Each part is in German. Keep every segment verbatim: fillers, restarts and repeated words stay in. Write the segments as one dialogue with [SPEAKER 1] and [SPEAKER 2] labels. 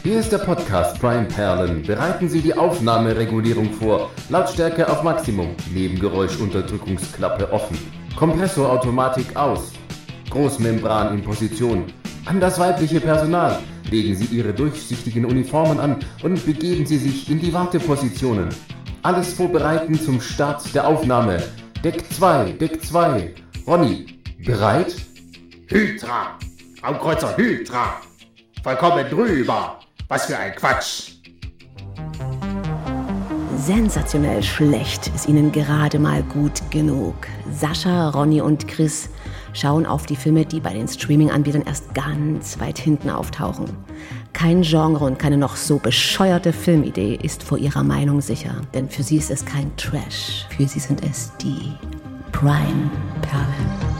[SPEAKER 1] Hier ist der Podcast Prime Perlen. Bereiten Sie die Aufnahmeregulierung vor. Lautstärke auf Maximum. Nebengeräuschunterdrückungsklappe offen. Kompressorautomatik aus. Großmembran in Position. An das weibliche Personal. Legen Sie Ihre durchsichtigen Uniformen an und begeben Sie sich in die Wartepositionen. Alles vorbereiten zum Start der Aufnahme. Deck zwei, Deck zwei. Ronny, bereit?
[SPEAKER 2] Hydra! Raumkreuzer Hydra! Vollkommen drüber! Was für ein Quatsch!
[SPEAKER 3] Sensationell schlecht ist ihnen gerade mal gut genug. Sascha, Ronny und Chris schauen auf die Filme, die bei den Streaming-Anbietern erst ganz weit hinten auftauchen. Kein Genre und keine noch so bescheuerte Filmidee ist vor ihrer Meinung sicher. Denn für sie ist es kein Trash. Für sie sind es die Prime-Perlen.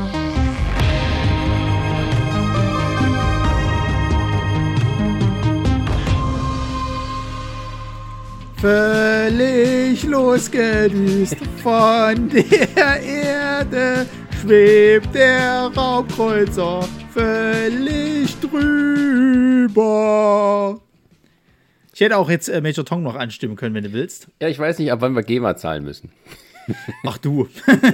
[SPEAKER 4] Völlig losgedüst von der Erde schwebt der Raumkreuzer völlig drüber. Ich hätte auch jetzt äh, Major Tom noch anstimmen können, wenn du willst.
[SPEAKER 5] Ja, ich weiß nicht, ab wann wir GEMA zahlen müssen.
[SPEAKER 4] Ach du.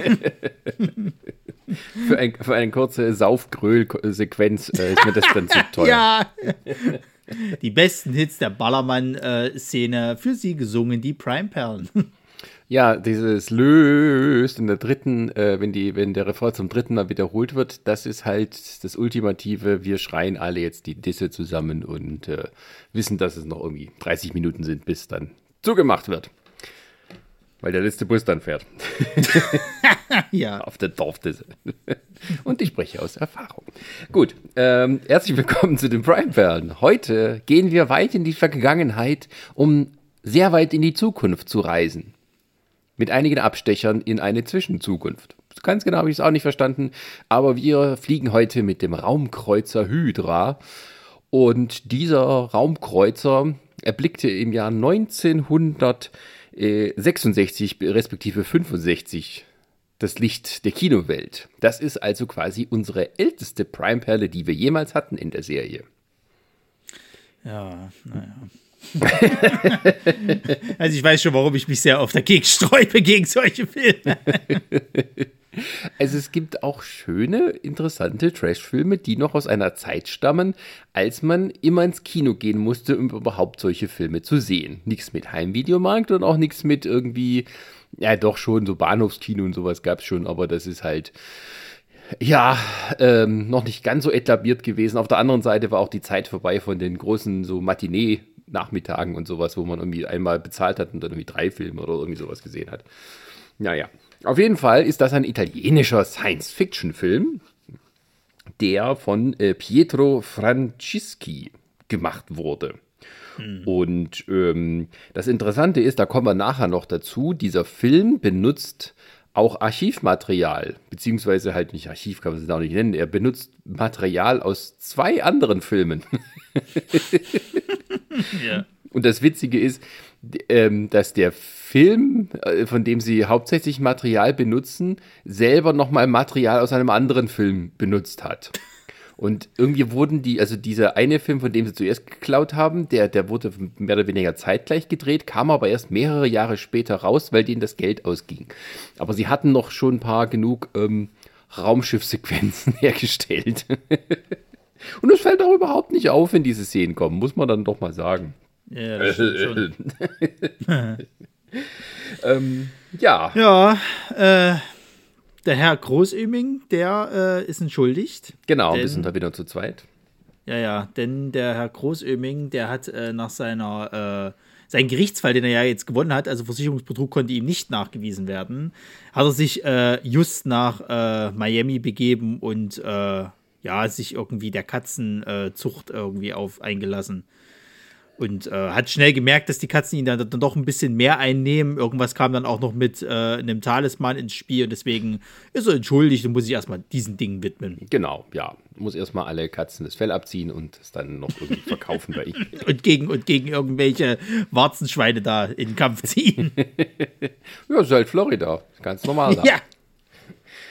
[SPEAKER 5] für, ein, für eine kurze Saufgröl-Sequenz äh, ist mir das dann zu teuer.
[SPEAKER 4] Ja. Die besten Hits der Ballermann-Szene, für sie gesungen, die Prime-Perlen.
[SPEAKER 5] Ja, dieses löst in der dritten, äh, wenn, die, wenn der Refrain zum dritten Mal wiederholt wird, das ist halt das Ultimative, wir schreien alle jetzt die Disse zusammen und äh, wissen, dass es noch irgendwie dreißig Minuten sind, bis dann zugemacht wird. Weil der letzte Bus dann fährt.
[SPEAKER 4] Ja.
[SPEAKER 5] Auf der Dorfdisse. Und ich spreche aus Erfahrung. Gut, ähm, herzlich willkommen zu den Prime-Perlen. Heute gehen wir weit in die Vergangenheit, um sehr weit in die Zukunft zu reisen. Mit einigen Abstechern in eine Zwischenzukunft. Ganz genau habe ich es auch nicht verstanden, aber wir fliegen heute mit dem Raumkreuzer Hydra. Und dieser Raumkreuzer erblickte im Jahr neunzehnhundertsechsundsechzig respektive fünfundsechzig das Licht der Kinowelt. Das ist also quasi unsere älteste Prime-Perle, die wir jemals hatten in der Serie.
[SPEAKER 4] Ja, naja. Also ich weiß schon, warum ich mich sehr oft dagegen sträube, gegen solche Filme.
[SPEAKER 5] Also es gibt auch schöne, interessante Trash-Filme, die noch aus einer Zeit stammen, als man immer ins Kino gehen musste, um überhaupt solche Filme zu sehen. Nichts mit Heimvideomarkt und auch nichts mit irgendwie, ja doch schon, so Bahnhofskino und sowas gab es schon, aber das ist halt, ja, ähm, noch nicht ganz so etabliert gewesen. Auf der anderen Seite war auch die Zeit vorbei von den großen so Matinee- Nachmittagen und sowas, wo man irgendwie einmal bezahlt hat und dann irgendwie drei Filme oder irgendwie sowas gesehen hat. Naja, auf jeden Fall ist das ein italienischer Science-Fiction-Film, der von äh, Pietro Francischi gemacht wurde. Hm. Und ähm, das Interessante ist, da kommen wir nachher noch dazu, dieser Film benutzt auch Archivmaterial, beziehungsweise halt nicht Archiv, kann man es auch nicht nennen, er benutzt Material aus zwei anderen Filmen.
[SPEAKER 4] Ja.
[SPEAKER 5] Und das Witzige ist, ähm, dass der Film, äh, von dem sie hauptsächlich Material benutzen, selber nochmal Material aus einem anderen Film benutzt hat. Und irgendwie wurden die, also dieser eine Film, von dem sie zuerst geklaut haben, der, der wurde mehr oder weniger zeitgleich gedreht, kam aber erst mehrere Jahre später raus, weil denen das Geld ausging. Aber sie hatten noch schon ein paar genug ähm, Raumschiffsequenzen hergestellt. Und es fällt auch überhaupt nicht auf, wenn diese Szenen kommen, muss man dann doch mal sagen.
[SPEAKER 4] Ja, das stimmt schon.
[SPEAKER 5] ähm, ja.
[SPEAKER 4] Ja, äh, der Herr Großöming, der äh, ist entschuldigt.
[SPEAKER 5] Genau,
[SPEAKER 4] denn,
[SPEAKER 5] wir sind da wieder zu zweit.
[SPEAKER 4] Ja, ja, denn der Herr Großöming, der hat äh, nach seiner, äh, sein Gerichtsfall, den er ja jetzt gewonnen hat, also Versicherungsbetrug konnte ihm nicht nachgewiesen werden, hat er sich äh, just nach äh, Miami begeben und äh, ja, sich irgendwie der Katzenzucht äh, irgendwie auf eingelassen. Und äh, hat schnell gemerkt, dass die Katzen ihn dann, dann doch ein bisschen mehr einnehmen. Irgendwas kam dann auch noch mit äh, einem Talisman ins Spiel und deswegen ist er entschuldigt und muss sich erstmal diesen Dingen widmen.
[SPEAKER 5] Genau, ja. Muss erstmal alle Katzen das Fell abziehen und es dann noch irgendwie verkaufen bei ihm.
[SPEAKER 4] und, gegen, und gegen irgendwelche Warzenschweine da in den Kampf ziehen.
[SPEAKER 5] Ja, ist halt Florida. Ganz normal da.
[SPEAKER 4] Ja.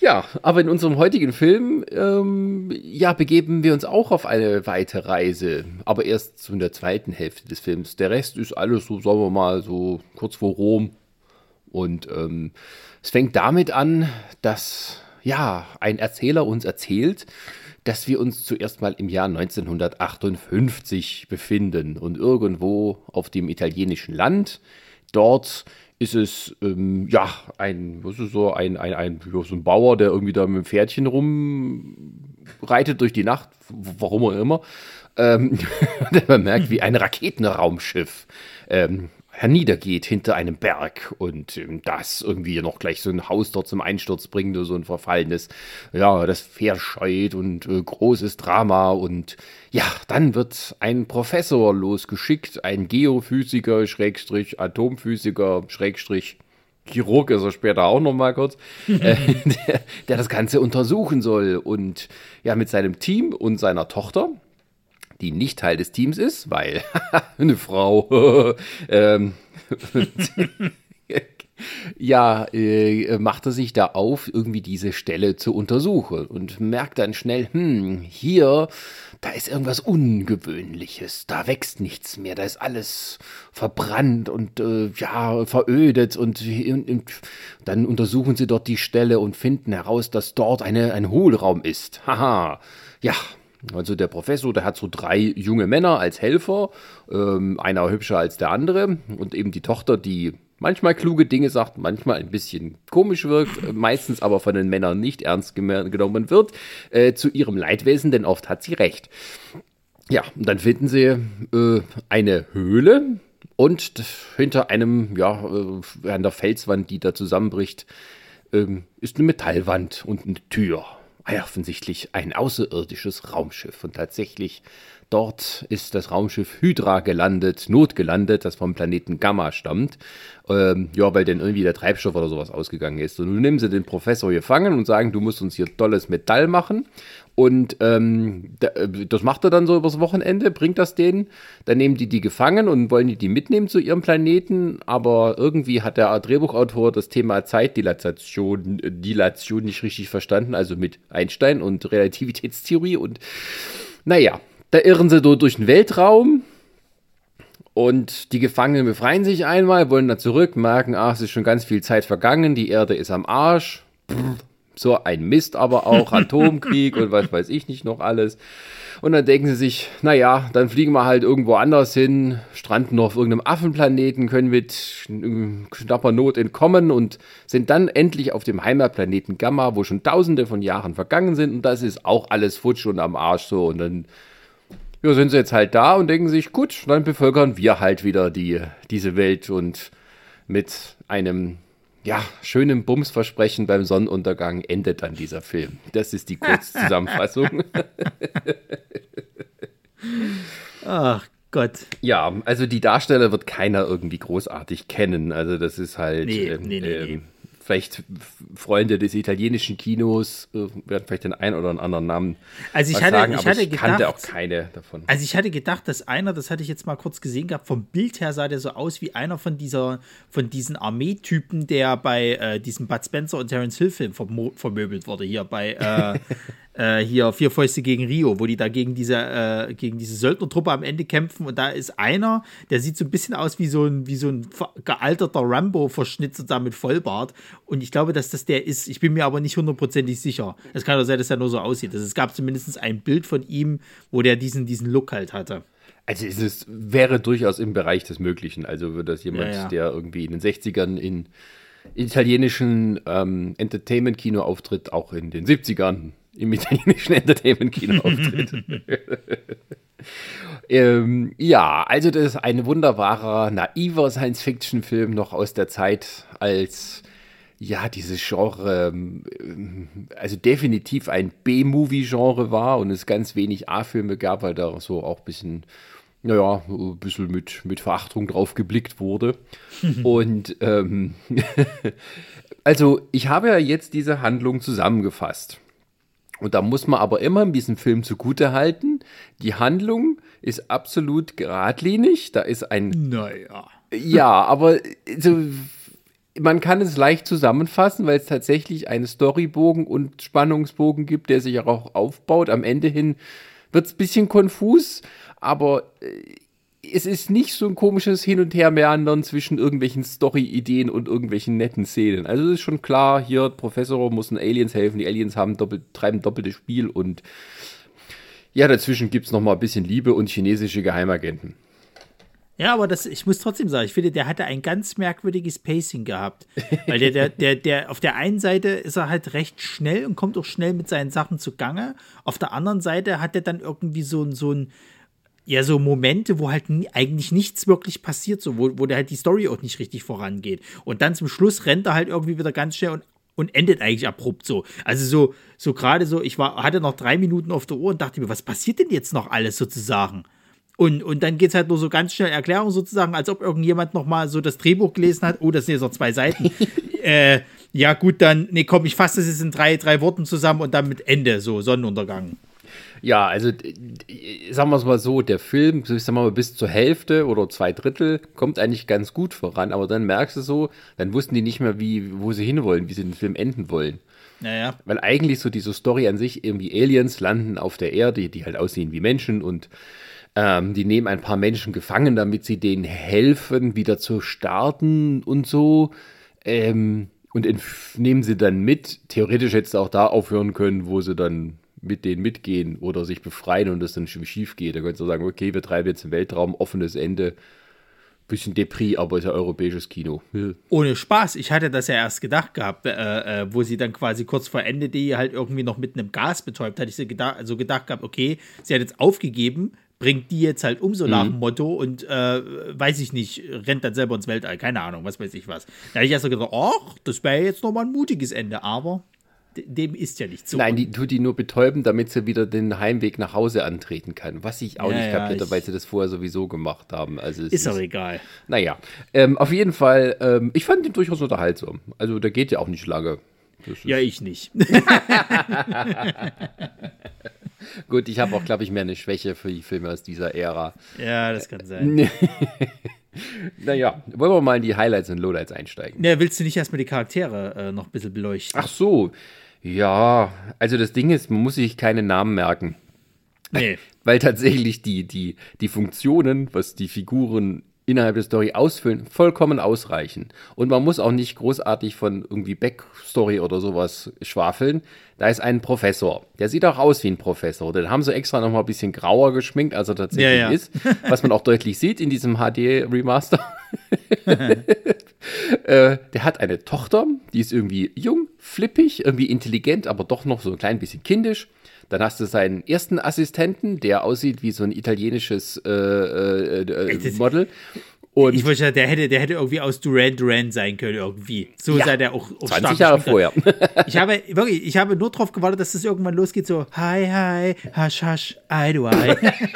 [SPEAKER 5] Ja, aber in unserem heutigen Film, ähm, ja, begeben wir uns auch auf eine weite Reise, aber erst zu der zweiten Hälfte des Films. Der Rest ist alles so, sagen wir mal, so kurz vor Rom. Und ähm, es fängt damit an, dass, ja, ein Erzähler uns erzählt, dass wir uns zuerst mal im Jahr neunzehnhundertachtundfünfzig befinden und irgendwo auf dem italienischen Land. Dort ist es, ähm, ja, ein, was ist so, ein, ein, ein, so ein Bauer, der irgendwie da mit dem Pferdchen rumreitet durch die Nacht, warum auch immer. Ähm, man merkt, wie ein Raketenraumschiff ähm, herniedergeht hinter einem Berg und ähm, das irgendwie noch gleich so ein Haus dort zum Einsturz bringt oder so ein verfallenes, ja, das Pferd scheut und äh, großes Drama und ja, dann wird ein Professor losgeschickt, ein Geophysiker, Schrägstrich, Atomphysiker, Schrägstrich, Chirurg ist er später auch noch mal kurz, äh, der, der das Ganze untersuchen soll und ja, mit seinem Team und seiner Tochter, die nicht Teil des Teams ist, weil eine Frau ähm, ja, äh, macht er sich da auf, irgendwie diese Stelle zu untersuchen und merkt dann schnell, hm, hier, da ist irgendwas Ungewöhnliches, da wächst nichts mehr, da ist alles verbrannt und äh, ja, verödet und, und, und dann untersuchen sie dort die Stelle und finden heraus, dass dort eine, ein Hohlraum ist. Haha, ja. Also der Professor, der hat so drei junge Männer als Helfer, ähm, einer hübscher als der andere und eben die Tochter, die manchmal kluge Dinge sagt, manchmal ein bisschen komisch wirkt, meistens aber von den Männern nicht ernst genommen wird, äh, zu ihrem Leidwesen, denn oft hat sie recht. Ja, und dann finden sie äh, eine Höhle und hinter einem, ja, äh, an der Felswand, die da zusammenbricht, äh, ist eine Metallwand und eine Tür. Ja, offensichtlich ein außerirdisches Raumschiff. Und tatsächlich, dort ist das Raumschiff Hydra gelandet, notgelandet, das vom Planeten Gamma stammt. Ähm, ja, weil denn irgendwie der Treibstoff oder sowas ausgegangen ist. Und nun nehmen sie den Professor gefangen und sagen, du musst uns hier tolles Metall machen. Und ähm, das macht er dann so übers Wochenende, bringt das denen. Dann nehmen die die gefangen und wollen die die mitnehmen zu ihrem Planeten. Aber irgendwie hat der Drehbuchautor das Thema Zeitdilatation Dilation nicht richtig verstanden. Also mit Einstein und Relativitätstheorie. Und naja, da irren sie so durch den Weltraum. Und die Gefangenen befreien sich einmal, wollen dann zurück, merken, ach, es ist schon ganz viel Zeit vergangen, die Erde ist am Arsch. So ein Mist aber auch, Atomkrieg und was weiß ich nicht noch alles. Und dann denken sie sich, naja, dann fliegen wir halt irgendwo anders hin, stranden noch auf irgendeinem Affenplaneten, können mit knapper Not entkommen und sind dann endlich auf dem Heimatplaneten Gamma, wo schon tausende von Jahren vergangen sind und das ist auch alles futsch und am Arsch so. Und dann ja, sind sie jetzt halt da und denken sich, gut, dann bevölkern wir halt wieder die, diese Welt und mit einem ja, schönem Bumsversprechen beim Sonnenuntergang endet dann dieser Film. Das ist die Kurzzusammenfassung.
[SPEAKER 4] Ach Gott.
[SPEAKER 5] Ja, also die Darsteller wird keiner irgendwie großartig kennen. Also das ist halt
[SPEAKER 4] Nee,
[SPEAKER 5] ähm,
[SPEAKER 4] nee, nee,
[SPEAKER 5] ähm,
[SPEAKER 4] nee.
[SPEAKER 5] vielleicht Freunde des italienischen Kinos äh, werden vielleicht den einen oder anderen Namen
[SPEAKER 4] Also ich
[SPEAKER 5] was
[SPEAKER 4] hatte,
[SPEAKER 5] sagen,
[SPEAKER 4] ich
[SPEAKER 5] aber
[SPEAKER 4] hatte
[SPEAKER 5] ich kannte
[SPEAKER 4] gedacht,
[SPEAKER 5] auch keine davon.
[SPEAKER 4] Also ich hatte gedacht, dass einer, das hatte ich jetzt mal kurz gesehen gehabt, vom Bild her sah der so aus wie einer von dieser, von diesen Armeetypen, der bei äh, diesem Bud Spencer und Terence Hill Film vermo- vermöbelt wurde, hier bei äh, äh, hier Vier Fäuste gegen Rio, wo die da gegen diese, äh, gegen diese Söldnertruppe am Ende kämpfen und da ist einer, der sieht so ein bisschen aus wie so ein, wie so ein ver- gealterter Rambo-Verschnitzer da mit Vollbart und ich glaube, dass das der ist, ich bin mir aber nicht hundertprozentig sicher. Es kann doch sein, dass er nur so aussieht. Also es gab zumindest ein Bild von ihm, wo der diesen, diesen Look halt hatte.
[SPEAKER 5] Also es ist, wäre durchaus im Bereich des Möglichen. Also würde das jemand,
[SPEAKER 4] Ja, ja.
[SPEAKER 5] der irgendwie in den sechzigern in italienischen ähm, Entertainment-Kino auftritt, auch in den siebzigern im italienischen Entertainment-Kino auftritt. ähm, ja, also das ist ein wunderbarer, naiver Science-Fiction-Film noch aus der Zeit, als ja, dieses Genre, ähm, also definitiv ein B-Movie-Genre war und es ganz wenig A-Filme gab, weil da so auch ein bisschen, naja, ein bisschen mit, mit Verachtung drauf geblickt wurde. Und ähm, also ich habe ja jetzt diese Handlung zusammengefasst. Und da muss man aber immer in diesem Film zugutehalten, die Handlung ist absolut geradlinig, da ist ein...
[SPEAKER 4] Naja.
[SPEAKER 5] Ja, aber so... man kann es leicht zusammenfassen, weil es tatsächlich einen Storybogen und Spannungsbogen gibt, der sich auch aufbaut. Am Ende hin wird es ein bisschen konfus, aber äh, es ist nicht so ein komisches Hin- und Hermeandern zwischen irgendwelchen Story-Ideen und irgendwelchen netten Szenen. Also es ist schon klar, hier, Professor muss den Aliens helfen, die Aliens haben doppelt, treiben doppeltes Spiel und ja, dazwischen gibt es noch mal ein bisschen Liebe und chinesische Geheimagenten.
[SPEAKER 4] Ja, aber das, ich muss trotzdem sagen, ich finde, der hatte ein ganz merkwürdiges Pacing gehabt. Weil der, der, der, der, auf der einen Seite ist er halt recht schnell und kommt auch schnell mit seinen Sachen zugange. Auf der anderen Seite hat er dann irgendwie so ein, so ein, ja, so Momente, wo halt nie, eigentlich nichts wirklich passiert, so, wo, wo der halt die Story auch nicht richtig vorangeht. Und dann zum Schluss rennt er halt irgendwie wieder ganz schnell und Und endet eigentlich abrupt so. Also so, so gerade so, ich war, hatte noch drei Minuten auf der Uhr und dachte mir, was passiert denn jetzt noch alles sozusagen? Und, und dann geht es halt nur so ganz schnell Erklärung sozusagen, als ob irgendjemand noch mal so das Drehbuch gelesen hat. Oh, das sind jetzt noch zwei Seiten. äh, ja gut, dann, nee, komm, ich fasse das jetzt in drei, drei Worten zusammen und dann mit Ende, so Sonnenuntergang.
[SPEAKER 5] Ja, also sagen wir es mal so, der Film, so ich sag mal bis zur Hälfte oder zwei Drittel kommt eigentlich ganz gut voran, aber dann merkst du so, dann wussten die nicht mehr, wie, wo sie hinwollen, wie sie den Film enden wollen.
[SPEAKER 4] Naja.
[SPEAKER 5] Weil eigentlich so diese Story an sich, irgendwie Aliens landen auf der Erde, die halt aussehen wie Menschen und ähm, die nehmen ein paar Menschen gefangen, damit sie denen helfen, wieder zu starten und so. Ähm, und entf- nehmen sie dann mit. Theoretisch hättest du auch da aufhören können, wo sie dann mit denen mitgehen oder sich befreien und das dann schief geht. Da könntest du sagen, okay, wir treiben jetzt im Weltraum, offenes Ende. Bisschen Depris, aber ist ja europäisches Kino. Ja.
[SPEAKER 4] Ohne Spaß, ich hatte das ja erst gedacht gehabt, äh, äh, wo sie dann quasi kurz vor Ende die halt irgendwie noch mit einem Gas betäubt, hatte ich so gedacht, also gedacht gehabt, okay, sie hat jetzt aufgegeben, bringt die jetzt halt um so nach dem Motto und äh, weiß ich nicht, rennt dann selber ins Weltall, keine Ahnung, was weiß ich was. Da habe ich erst so gedacht, ach, das wäre jetzt nochmal ein mutiges Ende, aber dem ist ja nicht so.
[SPEAKER 5] Nein, die tut die nur betäuben, damit sie wieder den Heimweg nach Hause antreten kann. Was ich auch
[SPEAKER 4] ja,
[SPEAKER 5] nicht
[SPEAKER 4] ja,
[SPEAKER 5] kapierte,
[SPEAKER 4] ich,
[SPEAKER 5] weil sie das vorher sowieso gemacht haben. Also es
[SPEAKER 4] ist auch egal.
[SPEAKER 5] Naja, ähm, auf jeden Fall, ähm, ich fand den durchaus unterhaltsam. Also der geht ja auch nicht lange.
[SPEAKER 4] Ja, ich nicht.
[SPEAKER 5] Gut, ich habe auch, glaube ich, mehr eine Schwäche für die Filme aus dieser Ära.
[SPEAKER 4] Ja, das kann sein.
[SPEAKER 5] Naja, wollen wir mal in die Highlights und Lowlights einsteigen?
[SPEAKER 4] Ja, willst du nicht erstmal die Charaktere äh, noch ein bisschen beleuchten?
[SPEAKER 5] Ach so, ja, also das Ding ist, man muss sich keine Namen merken.
[SPEAKER 4] Nee.
[SPEAKER 5] Weil tatsächlich die, die, die Funktionen, was die Figuren innerhalb der Story ausfüllen, vollkommen ausreichen. Und man muss auch nicht großartig von irgendwie Backstory oder sowas schwafeln. Da ist ein Professor. Der sieht auch aus wie ein Professor. Den haben sie extra noch mal ein bisschen grauer geschminkt, als er tatsächlich
[SPEAKER 4] ja, ja.
[SPEAKER 5] ist. Was man auch deutlich sieht in diesem H D-Remaster. äh, der hat eine Tochter, die ist irgendwie jung, flippig, irgendwie intelligent, aber doch noch so ein klein bisschen kindisch. Dann hast du seinen ersten Assistenten, der aussieht wie so ein italienisches äh, äh, äh, Model. Und
[SPEAKER 4] ich wollte, der hätte, der hätte irgendwie aus Duran Duran sein können irgendwie. So
[SPEAKER 5] ja,
[SPEAKER 4] sei der auch, auch
[SPEAKER 5] zwanzig Jahre vorher.
[SPEAKER 4] Ich habe wirklich, ich habe nur drauf gewartet, dass das irgendwann losgeht. So hi hi, hasch hasch, ei du ei.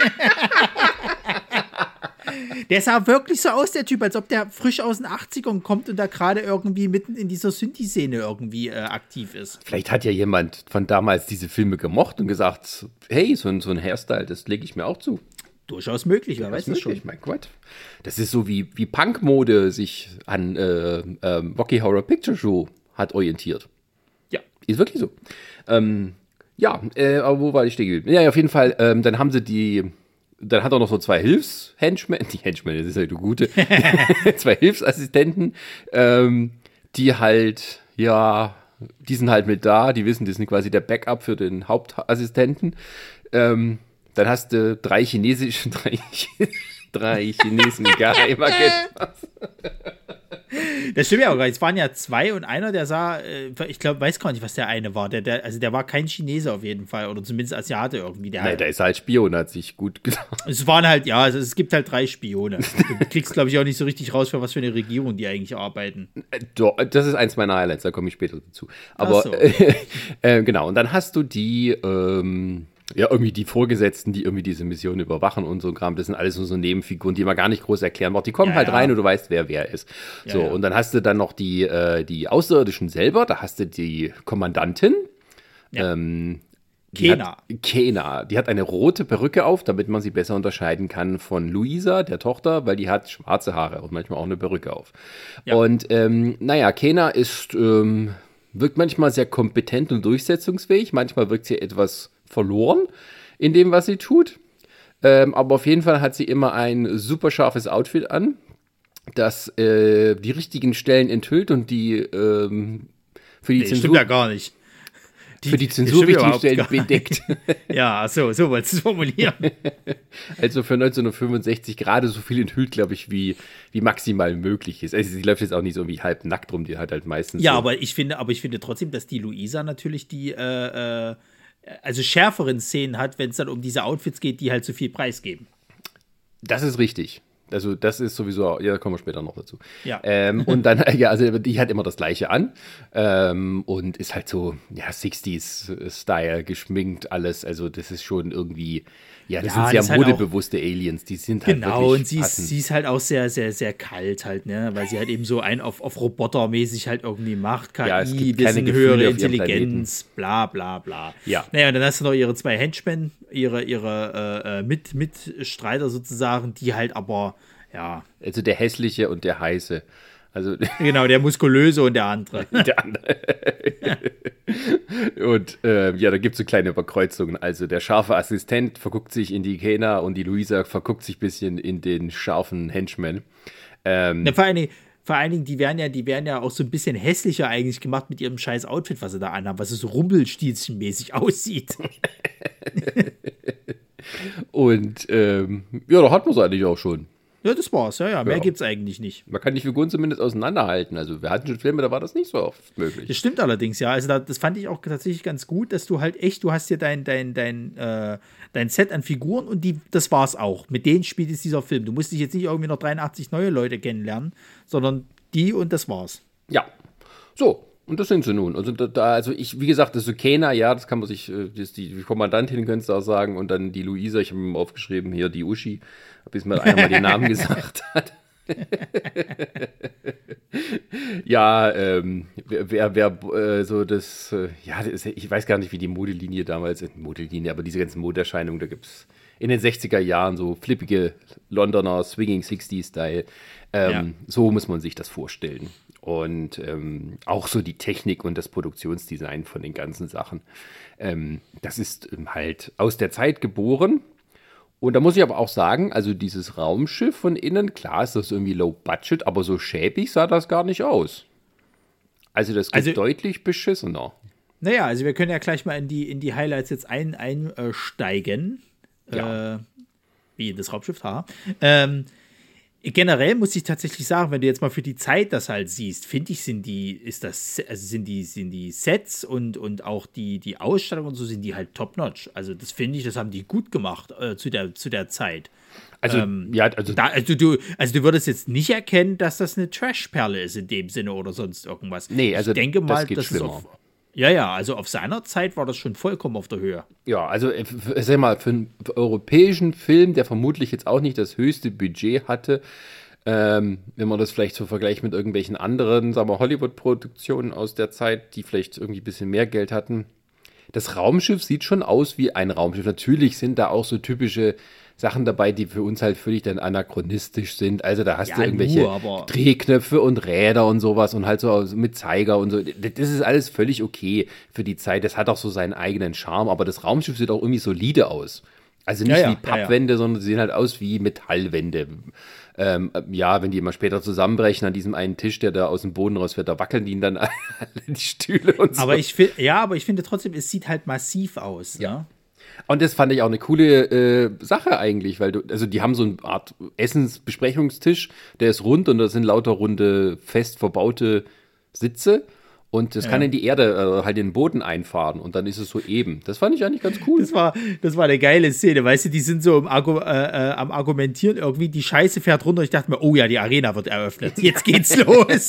[SPEAKER 4] Der sah wirklich so aus, der Typ, als ob der frisch aus den achtzigern kommt und da gerade irgendwie mitten in dieser Synthi-Szene irgendwie äh, aktiv ist.
[SPEAKER 5] Vielleicht hat ja jemand von damals diese Filme gemocht und gesagt, hey, so ein, so ein Hairstyle, das lege ich mir auch zu.
[SPEAKER 4] Durchaus möglich, wer weiß das schon.
[SPEAKER 5] Mein Gott. Das ist so wie, wie Punk-Mode sich an äh, äh, Rocky Horror Picture Show hat orientiert.
[SPEAKER 4] Ja.
[SPEAKER 5] Ist wirklich so. Ähm, ja, äh, aber wo war ich stehen geblieben? Ja, auf jeden Fall, ähm, dann haben sie die... Dann hat er noch so zwei Hilfshenchmen, die Henchmen, das ist halt eine gute, zwei Hilfsassistenten, ähm, die halt, ja, die sind halt mit da, die wissen, die sind quasi der Backup für den Hauptassistenten. Ähm, dann hast du drei chinesische, drei, drei Chinesen Geheimagenten.
[SPEAKER 4] Das stimmt ja auch. Es waren ja zwei und einer, der sah, ich glaube, weiß gar nicht, was der eine war. Der, der, also der war kein Chinese auf jeden Fall oder zumindest Asiate irgendwie. Der
[SPEAKER 5] Nein,
[SPEAKER 4] halt,
[SPEAKER 5] der ist halt Spion, hat sich gut gesagt.
[SPEAKER 4] Es waren halt, ja, also es gibt halt drei Spione. Du kriegst, glaube ich, auch nicht so richtig raus, für was für eine Regierung die eigentlich arbeiten.
[SPEAKER 5] Das ist eins meiner Highlights, da komme ich später dazu. Aber
[SPEAKER 4] so.
[SPEAKER 5] äh, äh, genau, und dann hast du die, ähm, ja, irgendwie die Vorgesetzten, die irgendwie diese Mission überwachen und so ein Kram, das sind alles nur so Nebenfiguren, die man gar nicht groß erklären braucht. Die kommen
[SPEAKER 4] Ja,
[SPEAKER 5] halt
[SPEAKER 4] ja.
[SPEAKER 5] rein und du weißt, wer wer ist.
[SPEAKER 4] Ja,
[SPEAKER 5] so,
[SPEAKER 4] ja.
[SPEAKER 5] und dann hast du dann noch die, äh, die Außerirdischen selber, da hast du die Kommandantin,
[SPEAKER 4] Ja.
[SPEAKER 5] ähm, Die
[SPEAKER 4] Kena.
[SPEAKER 5] Hat, Kena. Die hat eine rote Perücke auf, damit man sie besser unterscheiden kann von Luisa, der Tochter, weil die hat schwarze Haare und manchmal auch eine Perücke auf. Ja. Und ähm, naja, Kena ist, ähm, wirkt manchmal sehr kompetent und durchsetzungsfähig. Manchmal wirkt sie etwas verloren in dem, was sie tut. Ähm, aber auf jeden Fall hat sie immer ein super scharfes Outfit an, das äh, die richtigen Stellen enthüllt und die ähm, für die
[SPEAKER 4] nee,
[SPEAKER 5] Zensur...
[SPEAKER 4] stimmt ja gar nicht.
[SPEAKER 5] Die, für die Zensur wichtigen Stellen bedeckt.
[SPEAKER 4] Ja, so, so wolltest du es formulieren.
[SPEAKER 5] Also für neunzehnhundertfünfundsechzig gerade so viel enthüllt, glaube ich, wie, wie maximal möglich ist. Also sie läuft jetzt auch nicht so wie halb nackt rum, die hat halt meistens
[SPEAKER 4] Ja,
[SPEAKER 5] so.
[SPEAKER 4] aber ich finde, aber ich finde trotzdem, dass die Luisa natürlich die äh, äh, also schärferen Szenen hat, wenn es dann um diese Outfits geht, die halt so viel preisgeben.
[SPEAKER 5] Das ist richtig. Also das ist sowieso, ja, da kommen wir später noch dazu.
[SPEAKER 4] Ja.
[SPEAKER 5] Ähm, und dann, ja, also die hat immer das Gleiche an ähm, und ist halt so, ja, sechziger-Style geschminkt, alles. Also das ist schon irgendwie, ja, das
[SPEAKER 4] Ja,
[SPEAKER 5] sind
[SPEAKER 4] das ist
[SPEAKER 5] sehr
[SPEAKER 4] halt
[SPEAKER 5] modebewusste Aliens, die sind halt
[SPEAKER 4] Genau,
[SPEAKER 5] wirklich
[SPEAKER 4] und sie ist,
[SPEAKER 5] passend.
[SPEAKER 4] sie ist halt auch sehr, sehr, sehr kalt halt, ne, weil sie halt eben so ein auf, auf Robotermäßig halt irgendwie macht, K I,
[SPEAKER 5] Ja, es gibt
[SPEAKER 4] bisschen
[SPEAKER 5] keine Gefühle
[SPEAKER 4] höhere
[SPEAKER 5] auf ihrem
[SPEAKER 4] Intelligenz, bla, bla, bla.
[SPEAKER 5] Ja.
[SPEAKER 4] Naja, und dann hast du noch ihre zwei Henchmen, ihre, ihre äh, Mit, Mitstreiter sozusagen, die halt aber, ja.
[SPEAKER 5] Also der hässliche und der heiße. Also
[SPEAKER 4] Genau, der muskulöse und der andere.
[SPEAKER 5] der andere. Und äh, ja, da gibt es so kleine Überkreuzungen. Also der scharfe Assistent verguckt sich in die Kena und die Luisa verguckt sich ein bisschen in den scharfen Henchman. Ähm,
[SPEAKER 4] Na, vor allen Dingen, vor allen Dingen, die werden ja, die werden ja auch so ein bisschen hässlicher eigentlich gemacht mit ihrem scheiß Outfit, was sie da anhaben, was so rumpelstilzchenmäßig aussieht.
[SPEAKER 5] und ähm, ja, da hat man es eigentlich auch schon.
[SPEAKER 4] Ja, das war's, ja, ja, mehr
[SPEAKER 5] Ja.
[SPEAKER 4] gibt's eigentlich nicht.
[SPEAKER 5] Man kann die Figuren zumindest auseinanderhalten. Also wir hatten schon Filme, da war das nicht so oft möglich.
[SPEAKER 4] Das stimmt allerdings, ja. Also da, das fand ich auch tatsächlich ganz gut, dass du halt echt, du hast hier dein, dein, dein, äh, dein Set an Figuren und die, das war's auch. Mit denen spielt es dieser Film. Du musst dich jetzt nicht irgendwie noch dreiundachtzig neue Leute kennenlernen, sondern die und das war's.
[SPEAKER 5] Ja, so. Und das sind sie nun. Also, da, da- also ich, wie gesagt, das ist so Kena, ja, das kann man sich, äh, das ist die, die Kommandantin, könntest du auch sagen, und dann die Luisa, ich habe mir mal aufgeschrieben, hier die Uschi, bis mir einer mal den Namen gesagt hat. Ja, ähm, wer, wer, wer äh, so das, äh, ja, das, ich weiß gar nicht, wie die Modelinie damals, äh, Modelinie, aber diese ganzen Modeerscheinungen, da gibt es in den sechziger Jahren so flippige Londoner Swinging sixties-Style. Ähm,
[SPEAKER 4] Ja.
[SPEAKER 5] So muss man sich das vorstellen. Und ähm, auch so die Technik und das Produktionsdesign von den ganzen Sachen. Ähm, das ist ähm, halt aus der Zeit geboren. Und da muss ich aber auch sagen, also dieses Raumschiff von innen, klar ist das irgendwie low budget, aber so schäbig sah das gar nicht aus. Also das geht
[SPEAKER 4] Also-
[SPEAKER 5] deutlich beschissener.
[SPEAKER 4] Naja, also wir können ja gleich mal in die, in die Highlights jetzt ein, einsteigen.
[SPEAKER 5] Ja.
[SPEAKER 4] Äh, wie in das Raumschiff, haha. Ähm, generell muss ich tatsächlich sagen, wenn du jetzt mal für die Zeit das halt siehst, finde ich, sind die, ist das, also sind die, sind die Sets und, und auch die, die Ausstattung und so sind die halt top-notch. Also das finde ich, das haben die gut gemacht äh, zu, der, zu der Zeit.
[SPEAKER 5] Also,
[SPEAKER 4] Ähm,
[SPEAKER 5] ja, also
[SPEAKER 4] Da, also, du, also du würdest jetzt nicht erkennen, dass das eine Trash-Perle ist in dem Sinne oder sonst irgendwas.
[SPEAKER 5] Nee, also
[SPEAKER 4] ich denke
[SPEAKER 5] das
[SPEAKER 4] mal,
[SPEAKER 5] geht
[SPEAKER 4] das ist
[SPEAKER 5] schlimmer.
[SPEAKER 4] auf, ja, ja, also auf seiner Zeit war das schon vollkommen auf der Höhe.
[SPEAKER 5] Ja, also äh, f- f- sag mal, für einen europäischen Film, der vermutlich jetzt auch nicht das höchste Budget hatte, ähm, wenn man das vielleicht so vergleicht mit irgendwelchen anderen, sagen wir, Hollywood-Produktionen aus der Zeit, die vielleicht irgendwie ein bisschen mehr Geld hatten. Das Raumschiff sieht schon aus wie ein Raumschiff. Natürlich sind da auch so typische Sachen dabei, die für uns halt völlig dann anachronistisch sind. Also da hast
[SPEAKER 4] Ja,
[SPEAKER 5] du irgendwelche
[SPEAKER 4] nur, aber-
[SPEAKER 5] Drehknöpfe und Räder und sowas und halt so aus- mit Zeiger und so. Das ist alles völlig okay für die Zeit. Das hat auch so seinen eigenen Charme, aber das Raumschiff sieht auch irgendwie solide aus. Also nicht
[SPEAKER 4] Ja, ja,
[SPEAKER 5] wie
[SPEAKER 4] ja, ja.
[SPEAKER 5] Pappwände, sondern sie sehen halt aus wie Metallwände. Ähm, ja, wenn die immer später zusammenbrechen an diesem einen Tisch, der da aus dem Boden rausfährt, da wackeln die ihn dann alle die Stühle und so.
[SPEAKER 4] Aber ich finde, ja, aber ich finde trotzdem, es sieht halt massiv aus.
[SPEAKER 5] Ja.
[SPEAKER 4] Ne?
[SPEAKER 5] Und das fand ich auch eine coole äh, Sache eigentlich, weil du, also die haben so eine Art Essensbesprechungstisch, der ist rund und da sind lauter runde, fest verbaute Sitze und das kann in die Erde, äh, halt in den Boden einfahren und dann ist es so eben. Das fand ich eigentlich ganz cool.
[SPEAKER 4] Das war, das war eine geile Szene, weißt du, die sind so im Argu äh, äh, am Argumentieren irgendwie, die Scheiße fährt runter. Ich dachte mir, oh ja, die Arena wird eröffnet. Jetzt geht's los.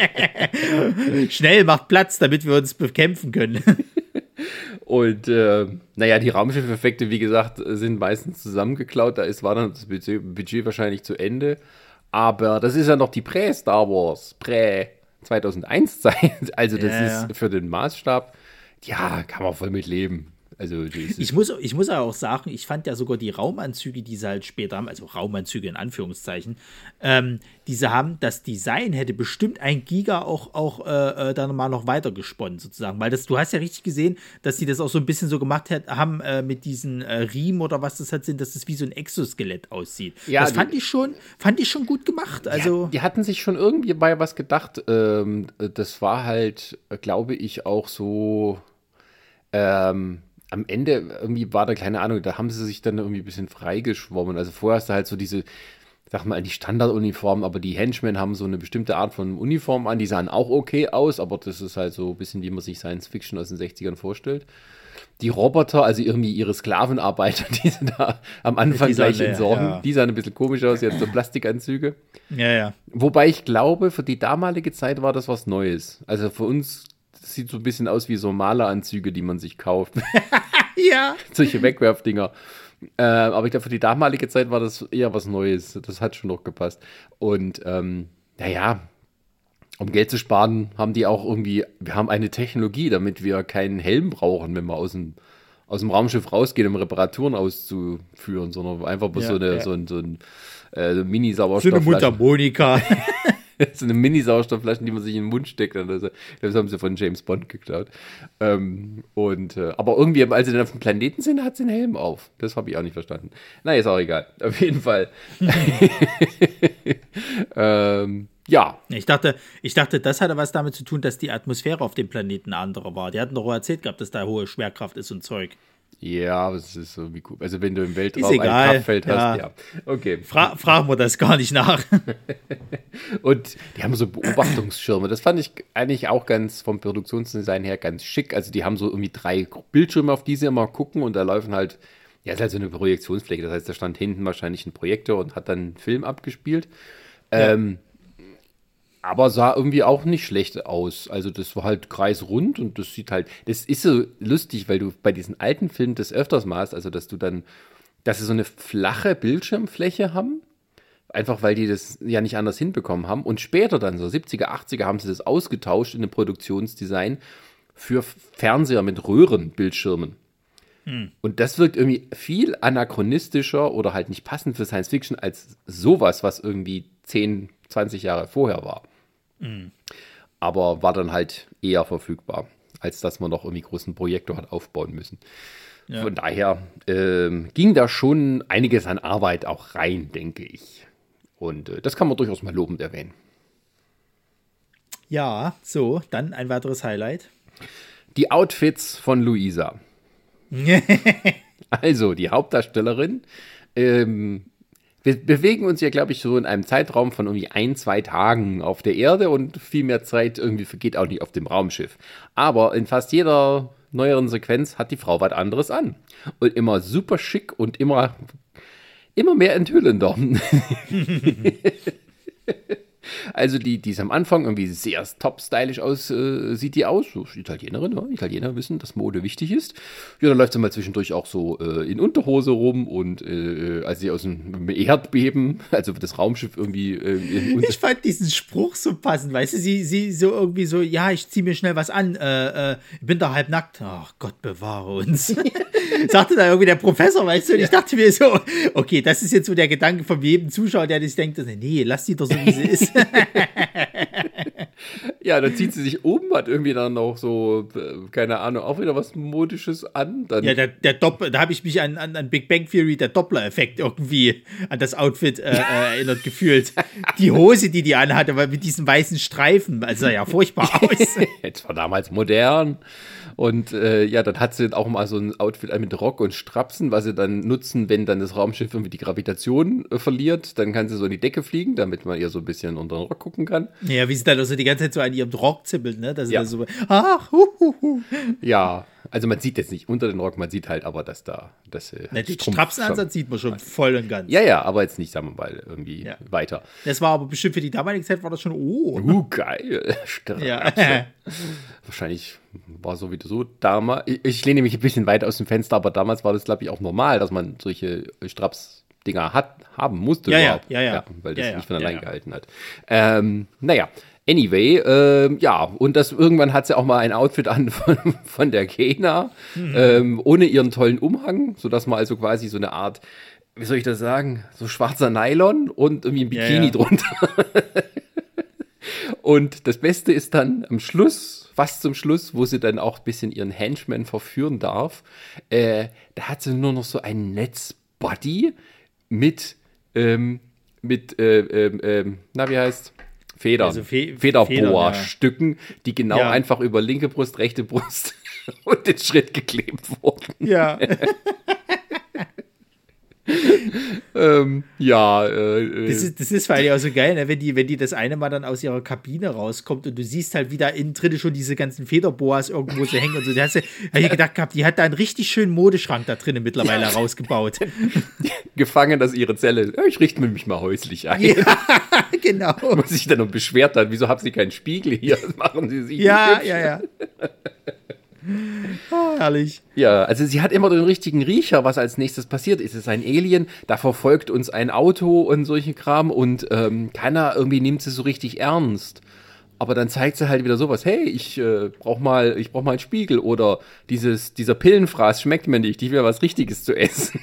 [SPEAKER 4] Schnell, macht Platz, damit wir uns bekämpfen können.
[SPEAKER 5] Und äh, naja, die Raumschiffeffekte, wie gesagt, sind meistens zusammengeklaut. Da ist, war dann das Budget, Budget wahrscheinlich zu Ende. Aber das ist ja noch die Prä-Star Wars, Prä-zweitausendeins Zeit. Also das
[SPEAKER 4] Ja, ja.
[SPEAKER 5] ist für den Maßstab, ja, kann man voll mit leben. Also
[SPEAKER 4] ich muss, ich muss aber auch sagen, ich fand ja sogar die Raumanzüge, die sie halt später haben, also Raumanzüge in Anführungszeichen, ähm, diese haben, das Design hätte bestimmt ein Giga auch, auch äh, dann mal noch weiter gesponnen sozusagen, weil das, du hast ja richtig gesehen, dass die das auch so ein bisschen so gemacht hat, haben äh, mit diesen äh, Riemen oder was das halt sind, dass das wie so ein Exoskelett aussieht. Ja, das fand die, ich schon, fand ich schon gut gemacht. Also
[SPEAKER 5] ja, die hatten sich schon irgendwie bei was gedacht. Ähm, das war halt, glaube ich, auch so ähm, am Ende irgendwie war da, keine Ahnung, da haben sie sich dann irgendwie ein bisschen freigeschwommen. Also vorher hast du halt so diese, sag mal, die Standarduniformen, aber die Henchmen haben so eine bestimmte Art von Uniform an, die sahen auch okay aus, aber das ist halt so ein bisschen, wie man sich Science Fiction aus den sechzigern vorstellt. Die Roboter, also irgendwie ihre Sklavenarbeiter, die sie da am Anfang gleich entsorgen, ja. Die sahen ein bisschen komisch aus, jetzt so Plastikanzüge.
[SPEAKER 4] Ja, ja.
[SPEAKER 5] Wobei ich glaube, für die damalige Zeit war das was Neues. Also für uns das sieht so ein bisschen aus wie so Maleranzüge, die man sich kauft.
[SPEAKER 4] Ja.
[SPEAKER 5] Solche Wegwerfdinger. Äh, aber ich glaube, für die damalige Zeit war das eher was Neues. Das hat schon noch gepasst. Und ähm, naja, um Geld zu sparen, haben die auch irgendwie, wir haben eine Technologie, damit wir keinen Helm brauchen, wenn wir aus dem, aus dem Raumschiff rausgehen, um Reparaturen auszuführen, sondern einfach ja, so, eine, ja. so ein, so ein äh, so Mini-Sauerstoffflasche.
[SPEAKER 4] So eine Mundharmonika.
[SPEAKER 5] So eine Mini-Sauerstoffflaschen, die man sich in den Mund steckt. Also, das haben sie von James Bond geklaut. Ähm, und, äh, aber irgendwie, als sie dann auf dem Planeten sind, hat sie einen Helm auf. Das habe ich auch nicht verstanden. Na, ist auch egal. Auf jeden Fall. ähm, ja.
[SPEAKER 4] Ich dachte, ich dachte, das hatte was damit zu tun, dass die Atmosphäre auf dem Planeten eine andere war. Die hatten doch erzählt gehabt, dass da hohe Schwerkraft ist und Zeug.
[SPEAKER 5] Ja, das ist so wie cool. Also wenn du im Weltraum ein Kraftfeld hast, ja. ja. Okay.
[SPEAKER 4] Fra- fragen wir das gar nicht nach.
[SPEAKER 5] Und die haben so Beobachtungsschirme. Das fand ich eigentlich auch ganz vom Produktionsdesign her ganz schick. Also die haben so irgendwie drei Bildschirme, auf die sie immer gucken und da laufen halt, ja, ist halt so eine Projektionsfläche. Das heißt, da stand hinten wahrscheinlich ein Projektor und hat dann einen Film abgespielt. Ja. Ähm, Aber sah irgendwie auch nicht schlecht aus. Also das war halt kreisrund und das sieht halt, das ist so lustig, weil du bei diesen alten Filmen das öfters machst, also dass du dann, dass sie so eine flache Bildschirmfläche haben, einfach weil die das ja nicht anders hinbekommen haben. Und später dann, so siebziger, achtziger, haben sie das ausgetauscht in dem Produktionsdesign für Fernseher mit Röhrenbildschirmen. Hm. Und das wirkt irgendwie viel anachronistischer oder halt nicht passend für Science Fiction als sowas, was irgendwie zehn, zwanzig Jahre vorher war. Mhm. Aber war dann halt eher verfügbar, als dass man noch irgendwie großen Projektor hat aufbauen müssen. Ja. Von daher ähm, ging da schon einiges an Arbeit auch rein, denke ich. Und äh, das kann man durchaus mal lobend erwähnen.
[SPEAKER 4] Ja, so, dann ein weiteres Highlight.
[SPEAKER 5] Die Outfits von Luisa. Also, die Hauptdarstellerin ähm, wir bewegen uns ja, glaube ich, so in einem Zeitraum von irgendwie ein, zwei Tagen auf der Erde und viel mehr Zeit irgendwie vergeht auch nicht auf dem Raumschiff. Aber in fast jeder neueren Sequenz hat die Frau was anderes an. Und immer super schick und immer, immer mehr enthüllender. Also die, die ist am Anfang irgendwie sehr top-stylisch aus, äh, sieht die aus. So Italienerin, ja. Italiener wissen, dass Mode wichtig ist. Ja, dann läuft sie mal zwischendurch auch so äh, in Unterhose rum und äh, als sie aus dem Erdbeben, also das Raumschiff irgendwie äh,
[SPEAKER 4] ich fand diesen Spruch so passend, weißt du, sie, sie so irgendwie so, ja, ich zieh mir schnell was an, äh, äh, bin da halb nackt. Ach Gott, bewahre uns. Sagte da irgendwie der Professor, weißt du, und ich dachte mir so, okay, das ist jetzt so der Gedanke von jedem Zuschauer, der sich denkt, nee, lass sie doch so, wie sie ist.
[SPEAKER 5] Ja, dann zieht sie sich oben, hat irgendwie dann noch so, keine Ahnung, auch wieder was Modisches an. Dann
[SPEAKER 4] ja, der, der Doppler, da habe ich mich an, an, an Big Bang Theory, der Doppler-Effekt irgendwie an das Outfit äh, erinnert gefühlt. Die Hose, die die anhatte, weil mit diesen weißen Streifen, also ja, furchtbar aus.
[SPEAKER 5] Jetzt war damals modern. Und äh, ja, dann hat sie auch mal so ein Outfit mit Rock und Strapsen, was sie dann nutzen, wenn dann das Raumschiff irgendwie die Gravitation äh, verliert. Dann kann sie so in die Decke fliegen, damit man ihr so ein bisschen unter den Rock gucken kann.
[SPEAKER 4] Ja, wie sie dann also die ganze Zeit so an ihrem Rock zippelt, ne? Dass sie ja. dann so, ach, hu, hu, hu.
[SPEAKER 5] Ja, also man sieht jetzt nicht unter den Rock, man sieht halt aber, dass da das äh,
[SPEAKER 4] Na, den Strapsenansatz sieht man schon voll und ganz.
[SPEAKER 5] Ja, ja, aber jetzt nicht, sagen wir mal, irgendwie ja. weiter.
[SPEAKER 4] Das war aber bestimmt für die damalige Zeit war das schon, oh.
[SPEAKER 5] Uh, geil. Ja. Wahrscheinlich war sowieso damals, ich, ich lehne mich ein bisschen weit aus dem Fenster, aber damals war das, glaube ich, auch normal, dass man solche Straps-Dinger hat, haben musste
[SPEAKER 4] ja,
[SPEAKER 5] überhaupt.
[SPEAKER 4] Ja, ja, ja.
[SPEAKER 5] ja weil das
[SPEAKER 4] ja, ja.
[SPEAKER 5] nicht von allein
[SPEAKER 4] ja, ja.
[SPEAKER 5] gehalten hat. Ähm, naja, Anyway, äh, ja, und das irgendwann hat sie auch mal ein Outfit an von, von der Kena, mhm. ähm, ohne ihren tollen Umhang, sodass man also quasi so eine Art, wie soll ich das sagen, so schwarzer Nylon und irgendwie ein Bikini ja, ja. drunter. Und das Beste ist dann am Schluss, fast zum Schluss, wo sie dann auch ein bisschen ihren Henchman verführen darf, äh, da hat sie nur noch so ein Netzbody mit, ähm, mit, äh, ähm, ähm, na, wie heißt Federn,
[SPEAKER 4] also Fe-
[SPEAKER 5] Federboa-Stücken, ja. die genau
[SPEAKER 4] ja.
[SPEAKER 5] einfach über linke Brust, rechte Brust und den Schritt geklebt wurden.
[SPEAKER 4] Ja.
[SPEAKER 5] ähm, ja. Äh,
[SPEAKER 4] das, ist, das ist vor allem auch so geil, ne? wenn, die, wenn die das eine Mal dann aus ihrer Kabine rauskommt und du siehst halt wieder innen drin schon diese ganzen Federboas irgendwo so hängen und so. Da hast du hab ich gedacht gehabt, die hat da einen richtig schönen Modeschrank da drinnen mittlerweile ja. rausgebaut.
[SPEAKER 5] Gefangen aus ihrer Zelle. Ja, ich richte mich mal häuslich ein.
[SPEAKER 4] Ja, genau.
[SPEAKER 5] Man sich dann noch beschwert hat, wieso haben sie keinen Spiegel hier? Das machen sie sich
[SPEAKER 4] Ja,
[SPEAKER 5] nicht
[SPEAKER 4] ja, ja. Oh, herrlich.
[SPEAKER 5] Ja, also sie hat immer den richtigen Riecher, was als nächstes passiert. Ist es ein Alien? Da verfolgt uns ein Auto und solche Kram und ähm, keiner irgendwie nimmt sie so richtig ernst. Aber dann zeigt sie halt wieder sowas. Hey, ich äh, brauch mal, ich brauch mal einen Spiegel oder dieses, dieser Pillenfraß schmeckt mir nicht. Ich will was Richtiges zu essen.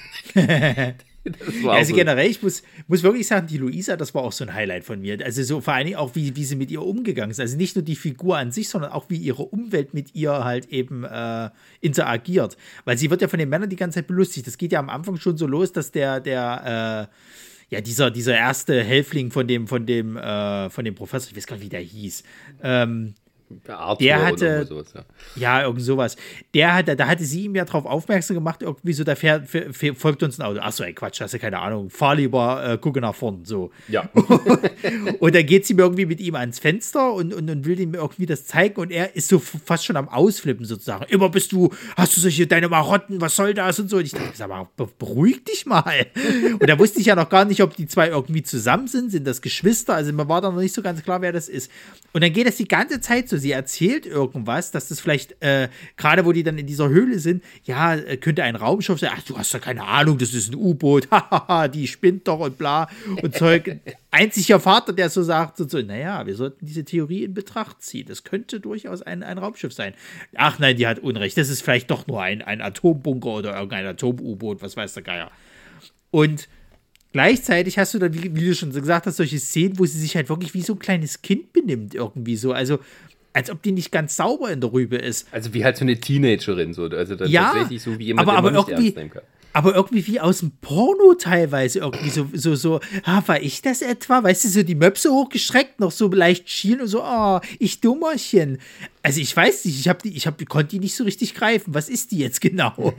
[SPEAKER 4] Das war also so. Generell, ich muss, muss wirklich sagen, die Luisa, das war auch so ein Highlight von mir. Also so vor allen Dingen auch, wie, wie sie mit ihr umgegangen ist. Also nicht nur die Figur an sich, sondern auch, wie ihre Umwelt mit ihr halt eben äh, interagiert. Weil sie wird ja von den Männern die ganze Zeit belustigt. Das geht ja am Anfang schon so los, dass der, der, äh, ja, dieser, dieser erste Helfling von dem, von dem, äh, von dem Professor, ich weiß gar nicht, wie der hieß, ähm,
[SPEAKER 5] Arthur
[SPEAKER 4] der hatte,
[SPEAKER 5] oder sowas, ja.
[SPEAKER 4] ja, irgend sowas. Der hatte, da hatte sie ihm ja drauf aufmerksam gemacht, irgendwie so, da fährt, fährt, folgt uns ein Auto. Achso, ey, Quatsch, hast du keine Ahnung. Fahr lieber, äh, gucke nach vorn, so.
[SPEAKER 5] Ja.
[SPEAKER 4] Und dann geht sie mir irgendwie mit ihm ans Fenster und, und, und will ihm irgendwie das zeigen und er ist so fast schon am Ausflippen sozusagen. Immer bist du, hast du solche, deine Marotten, was soll das und so. Und ich dachte, sag mal, beruhig dich mal. Und da wusste ich ja noch gar nicht, ob die zwei irgendwie zusammen sind, sind das Geschwister, also mir war da noch nicht so ganz klar, wer das ist. Und dann geht das die ganze Zeit so, sie erzählt irgendwas, dass das vielleicht, äh, gerade wo die dann in dieser Höhle sind, ja, könnte ein Raumschiff sein, ach, du hast doch keine Ahnung, das ist ein U-Boot, hahaha, die spinnt doch und bla und Zeug. Einziger Vater, der so sagt, so, so, naja, wir sollten diese Theorie in Betracht ziehen, das könnte durchaus ein, ein Raumschiff sein. Ach nein, die hat Unrecht, das ist vielleicht doch nur ein, ein Atombunker oder irgendein Atom-U-Boot, was weiß der Geier. Und gleichzeitig hast du dann, wie, wie du schon gesagt hast, solche Szenen, wo sie sich halt wirklich wie so ein kleines Kind benimmt irgendwie so, also als ob die nicht ganz sauber in der Rübe ist.
[SPEAKER 5] Also wie halt so eine Teenagerin, so, also dann
[SPEAKER 4] ja,
[SPEAKER 5] tatsächlich so wie jemand,
[SPEAKER 4] aber,
[SPEAKER 5] der man
[SPEAKER 4] aber
[SPEAKER 5] nicht ernst nehmen kann.
[SPEAKER 4] Aber irgendwie wie aus dem Porno teilweise irgendwie so, so, so, ah, war ich das etwa? Weißt du, so die Möpse hochgestreckt, noch so leicht schielen und so, ah, oh, ich Dummerchen. Also ich weiß nicht, ich hab die, ich hab, konnte die nicht so richtig greifen. Was ist die jetzt genau?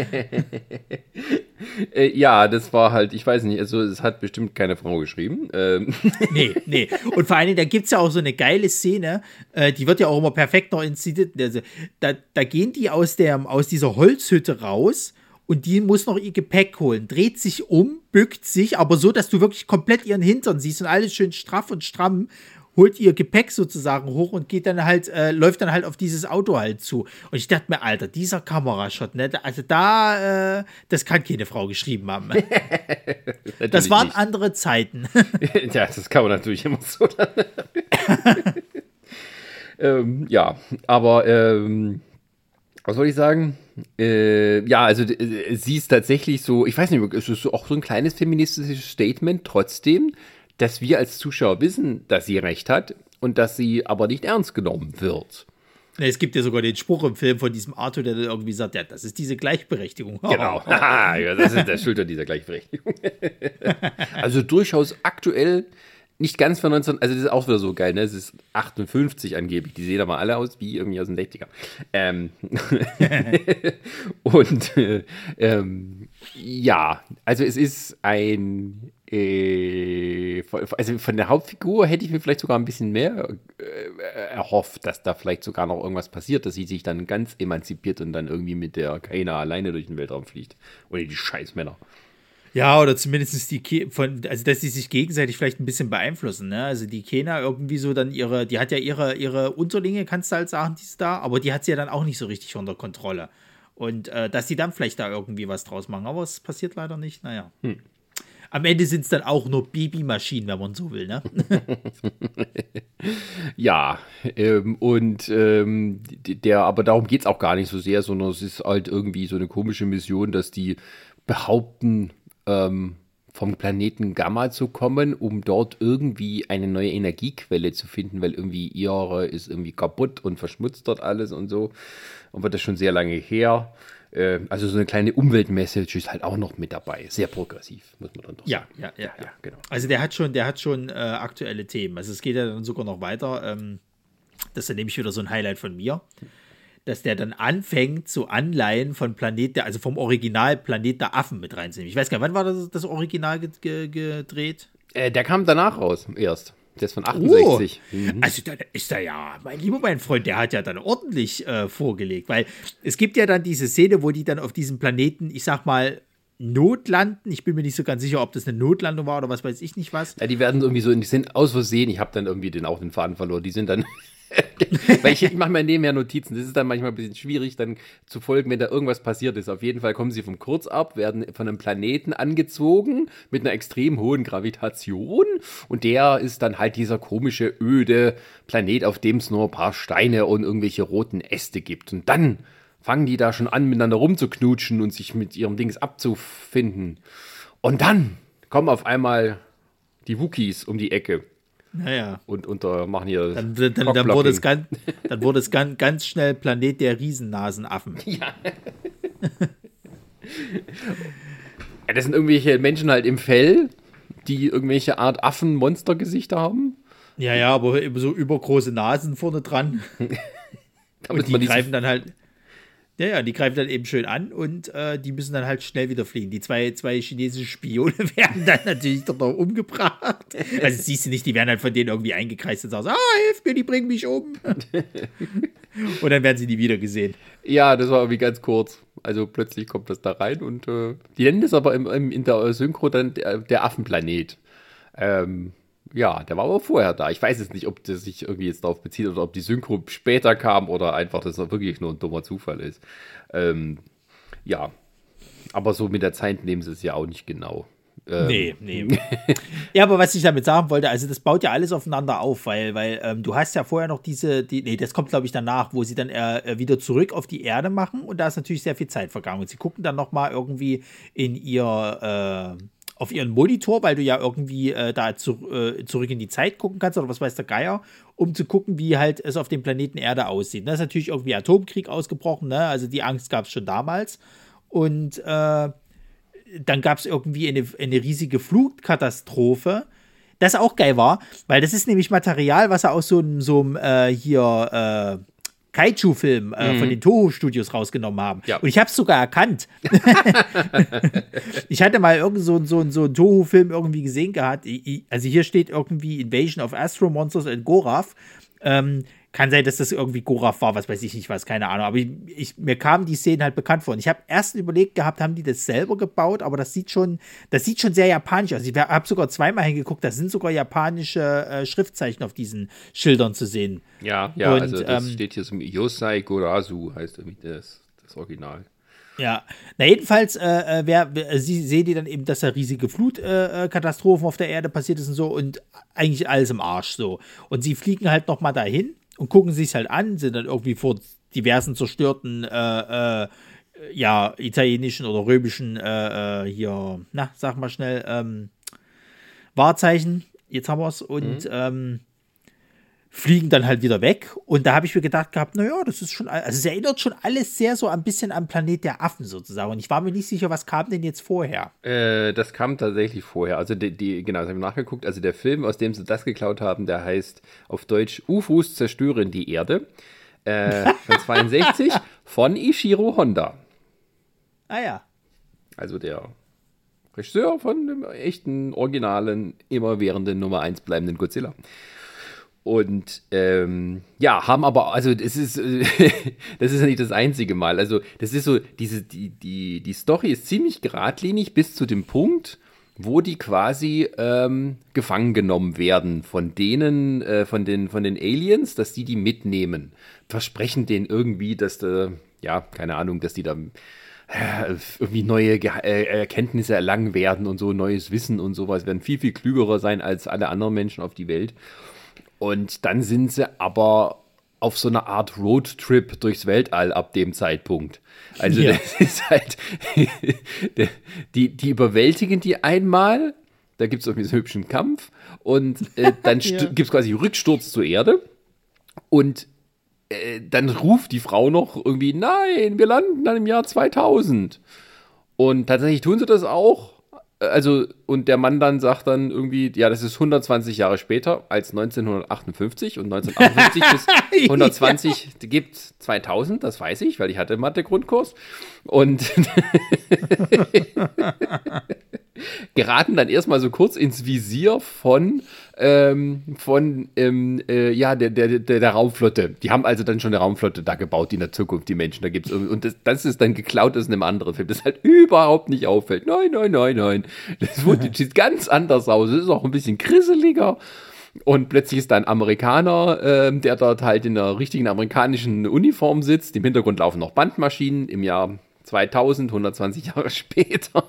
[SPEAKER 5] äh, ja, das war halt, ich weiß nicht, also es hat bestimmt keine Frau geschrieben. Ähm.
[SPEAKER 4] Nee, nee. Und vor allen Dingen, da gibt es ja auch so eine geile Szene, äh, die wird ja auch immer perfekt noch inszeniert. Also, da, da gehen die aus, der, aus dieser Holzhütte raus. Und die muss noch ihr Gepäck holen, dreht sich um, bückt sich, aber so, dass du wirklich komplett ihren Hintern siehst und alles schön straff und stramm, holt ihr Gepäck sozusagen hoch und geht dann halt, äh, läuft dann halt auf dieses Auto halt zu. Und ich dachte mir, Alter, dieser Kamerashot, ne, also da, äh, das kann keine Frau geschrieben haben. Das waren nicht andere Zeiten.
[SPEAKER 5] Ja, das kann man natürlich immer so. ähm, ja, aber, ähm, was soll ich sagen? Äh, ja, also äh, sie ist tatsächlich so, ich weiß nicht, es ist auch so ein kleines feministisches Statement trotzdem, dass wir als Zuschauer wissen, dass sie recht hat und dass sie aber nicht ernst genommen wird.
[SPEAKER 4] Es gibt ja sogar den Spruch im Film von diesem Arthur, der dann irgendwie sagt, ja, das ist diese Gleichberechtigung.
[SPEAKER 5] Genau, ja, das ist der Schulter dieser Gleichberechtigung. Also durchaus aktuell. Nicht ganz von neunzehn, also das ist auch wieder so geil, ne? Es ist achtundfünfzig angeblich, die sehen aber alle aus wie irgendwie aus den sechzigern. Ähm und äh, ähm, ja, also es ist ein, äh, also von der Hauptfigur hätte ich mir vielleicht sogar ein bisschen mehr äh, erhofft, dass da vielleicht sogar noch irgendwas passiert, dass sie sich dann ganz emanzipiert und dann irgendwie mit der Kaina alleine durch den Weltraum fliegt. Oder die Scheißmänner.
[SPEAKER 4] Ja, oder zumindest die, Ke- von, also dass die sich gegenseitig vielleicht ein bisschen beeinflussen, ne? Also die Kena irgendwie so dann ihre, die hat ja ihre, ihre Unterlinge, kannst du halt sagen, die ist da, aber die hat sie ja dann auch nicht so richtig unter Kontrolle. Und äh, dass die dann vielleicht da irgendwie was draus machen, aber es passiert leider nicht, naja. Hm. am Ende sind es dann auch nur Babymaschinen, wenn man so will, ne?
[SPEAKER 5] Ja, ähm, und ähm, der, aber darum geht es auch gar nicht so sehr, sondern es ist halt irgendwie so eine komische Mission, dass die behaupten, ähm, vom Planeten Gamma zu kommen, um dort irgendwie eine neue Energiequelle zu finden, weil irgendwie ihre ist irgendwie kaputt und verschmutzt dort alles und so. Und wird das schon sehr lange her. Äh, also so eine kleine Umweltmessage ist halt auch noch mit dabei. Sehr progressiv, muss man dann doch
[SPEAKER 4] Ja,
[SPEAKER 5] sagen.
[SPEAKER 4] ja, ja, ja.
[SPEAKER 5] Ja, genau.
[SPEAKER 4] Also der hat schon, der hat schon äh, aktuelle Themen. Also es geht ja dann sogar noch weiter. Ähm, das ist dann nämlich wieder so ein Highlight von mir, dass der dann anfängt, so Anleihen von Planet der, also vom Original Planet der Affen mit reinzunehmen. Ich weiß gar nicht, wann war das, das Original ge- ge- gedreht?
[SPEAKER 5] Äh, der kam danach raus, erst. Der ist von achtundsechzig.
[SPEAKER 4] Oh,
[SPEAKER 5] Mhm.
[SPEAKER 4] also dann ist er ja, mein lieber mein Freund, der hat ja dann ordentlich äh, vorgelegt, weil es gibt ja dann diese Szene, wo die dann auf diesem Planeten, ich sag mal, notlanden. Ich bin mir nicht so ganz sicher, ob das eine Notlandung war oder was weiß ich nicht was.
[SPEAKER 5] Ja, die werden irgendwie so, die sind aus Versehen, ich habe dann irgendwie den, auch den Faden verloren, die sind dann, weil ich, ich mache mir nebenher Notizen, das ist dann manchmal ein bisschen schwierig, dann zu folgen, wenn da irgendwas passiert ist. Auf jeden Fall kommen sie vom Kurzab, werden von einem Planeten angezogen mit einer extrem hohen Gravitation und der ist dann halt dieser komische, öde Planet, auf dem es nur ein paar Steine und irgendwelche roten Äste gibt. Und dann fangen die da schon an, miteinander rumzuknutschen und sich mit ihrem Dings abzufinden. Und dann kommen auf einmal die Wookiees um die Ecke.
[SPEAKER 4] Naja.
[SPEAKER 5] Und unter machen hier
[SPEAKER 4] Dann, dann, dann, dann, wurde es ganz, dann wurde es ganz, ganz schnell Planet der Riesennasenaffen.
[SPEAKER 5] Ja. Ja, das sind irgendwelche Menschen halt im Fell, die irgendwelche Art Affen-Monster-Gesichter haben.
[SPEAKER 4] Ja, ja, aber so übergroße Nasen vorne dran.
[SPEAKER 5] Damit
[SPEAKER 4] Und die
[SPEAKER 5] man diese-
[SPEAKER 4] greifen dann halt, ja, ja, die greifen dann eben schön an und äh, die müssen dann halt schnell wieder fliehen. Die zwei, zwei chinesischen Spione werden dann natürlich doch noch umgebracht. Also siehst du nicht, die werden halt von denen irgendwie eingekreist und sagen, ah, hilf mir, die bringen mich um. Und dann werden sie nie wieder gesehen.
[SPEAKER 5] Ja, das war irgendwie ganz kurz. Also plötzlich kommt das da rein und äh, die nennen das aber im, im, in der Synchro dann der, der Affenplanet. Ähm, ja, der war aber vorher da. Ich weiß jetzt nicht, ob das sich irgendwie jetzt darauf bezieht oder ob die Synchro später kam oder einfach das wirklich nur ein dummer Zufall ist. Ähm, ja, aber so mit der Zeit nehmen sie es ja auch nicht genau. Ähm,
[SPEAKER 4] Nee, nee. Ja, aber was ich damit sagen wollte, also das baut ja alles aufeinander auf, weil, weil ähm, du hast ja vorher noch diese, die, nee, das kommt glaube ich danach, wo sie dann äh, wieder zurück auf die Erde machen und da ist natürlich sehr viel Zeit vergangen und sie gucken dann nochmal irgendwie in ihr, äh, auf ihren Monitor, weil du ja irgendwie äh, da zu, äh, zurück in die Zeit gucken kannst oder was weiß der Geier, um zu gucken, wie halt es auf dem Planeten Erde aussieht. Da ist natürlich irgendwie Atomkrieg ausgebrochen, ne? Also die Angst gab es schon damals und äh, dann gab es irgendwie eine, eine riesige Flutkatastrophe, das auch geil war, weil das ist nämlich Material, was er aus so einem, so einem äh, hier äh, Kaiju-Film äh, mhm. von den Toho-Studios rausgenommen haben.
[SPEAKER 5] Ja.
[SPEAKER 4] Und ich habe es sogar erkannt. Ich hatte mal irgend so, so, so einen Toho-Film irgendwie gesehen gehabt. Also hier steht irgendwie Invasion of Astro Monsters and Gorath. Ähm, kann sein, dass das irgendwie Gorath war, was weiß ich nicht was, keine Ahnung. Aber ich, ich, mir kamen die Szenen halt bekannt vor. Und ich habe erst überlegt gehabt, haben die das selber gebaut, aber das sieht schon, das sieht schon sehr japanisch aus. Ich habe sogar zweimal hingeguckt, da sind sogar japanische äh, Schriftzeichen auf diesen Schildern zu sehen.
[SPEAKER 5] Ja, ja,
[SPEAKER 4] Und,
[SPEAKER 5] also das
[SPEAKER 4] ähm,
[SPEAKER 5] steht hier so Yosai Gorazu, heißt irgendwie das, das Original.
[SPEAKER 4] Ja, na jedenfalls, äh, wer, wer, sie sehen die dann eben, dass da riesige Flutkatastrophen äh, auf der Erde passiert ist und so und eigentlich alles im Arsch so. Und sie fliegen halt nochmal dahin und gucken sich halt an, sind dann irgendwie vor diversen zerstörten, äh, äh, ja, italienischen oder römischen, äh, äh, hier, na, sag mal schnell, ähm, Wahrzeichen, jetzt haben wir es und, mhm. ähm, fliegen dann halt wieder weg. Und da habe ich mir gedacht gehabt, naja, das ist schon, also es erinnert schon alles sehr so ein bisschen an Planet der Affen sozusagen. Und ich war mir nicht sicher, was kam denn jetzt vorher?
[SPEAKER 5] Äh, das kam tatsächlich vorher. Also die, die genau, das habe ich nachgeguckt. Also der Film, aus dem sie das geklaut haben, der heißt auf Deutsch U F Os zerstören die Erde. Äh, von zweiundsechzig von Ishiro Honda.
[SPEAKER 4] Ah ja.
[SPEAKER 5] Also der Regisseur von dem echten, originalen, immerwährenden Nummer eins bleibenden Godzilla. Und ähm, ja, haben aber, also das ist, äh, das ist ja nicht das einzige Mal. Also das ist so, diese, die, die, die Story ist ziemlich geradlinig bis zu dem Punkt, wo die quasi ähm, gefangen genommen werden von denen, äh, von den, von den Aliens, dass die die mitnehmen. Versprechen denen irgendwie, dass da, ja, keine Ahnung, dass die da irgendwie neue Ge- äh, Erkenntnisse erlangen werden und so, neues Wissen und sowas, werden viel, viel klügerer sein als alle anderen Menschen auf die Welt. Und dann sind sie aber auf so einer Art Roadtrip durchs Weltall ab dem Zeitpunkt. Also
[SPEAKER 4] Ja.
[SPEAKER 5] das ist halt, die, die überwältigen die einmal, da gibt es irgendwie so einen hübschen Kampf und äh, dann st-
[SPEAKER 4] Ja.
[SPEAKER 5] gibt es quasi Rücksturz zur Erde und äh, dann ruft die Frau noch irgendwie, nein, wir landen dann im Jahr zweitausend. Und tatsächlich tun sie das auch. Also, und der Mann dann sagt dann irgendwie, ja, das ist hundertzwanzig Jahre später als neunzehnhundertachtundfünfzig und neunzehnhundertachtundfünfzig bis hundertzwanzig gibt zweitausend, das weiß ich, weil ich hatte Mathe-Grundkurs. Und geraten dann erstmal so kurz ins Visier von, ähm, von ähm, äh, ja, der, der, der, der Raumflotte. Die haben also dann schon eine Raumflotte da gebaut in der Zukunft, die Menschen. Da gibt's irgendwie- und das, das ist dann geklaut aus einem anderen Film, das halt überhaupt nicht auffällt. Nein, nein, nein, nein. Das Footage sieht ganz anders aus. Es ist auch ein bisschen grisseliger. Und plötzlich ist da ein Amerikaner, ähm, der dort halt in einer richtigen amerikanischen Uniform sitzt. Im Hintergrund laufen noch Bandmaschinen im Jahr zweitausend, hundertzwanzig Jahre später.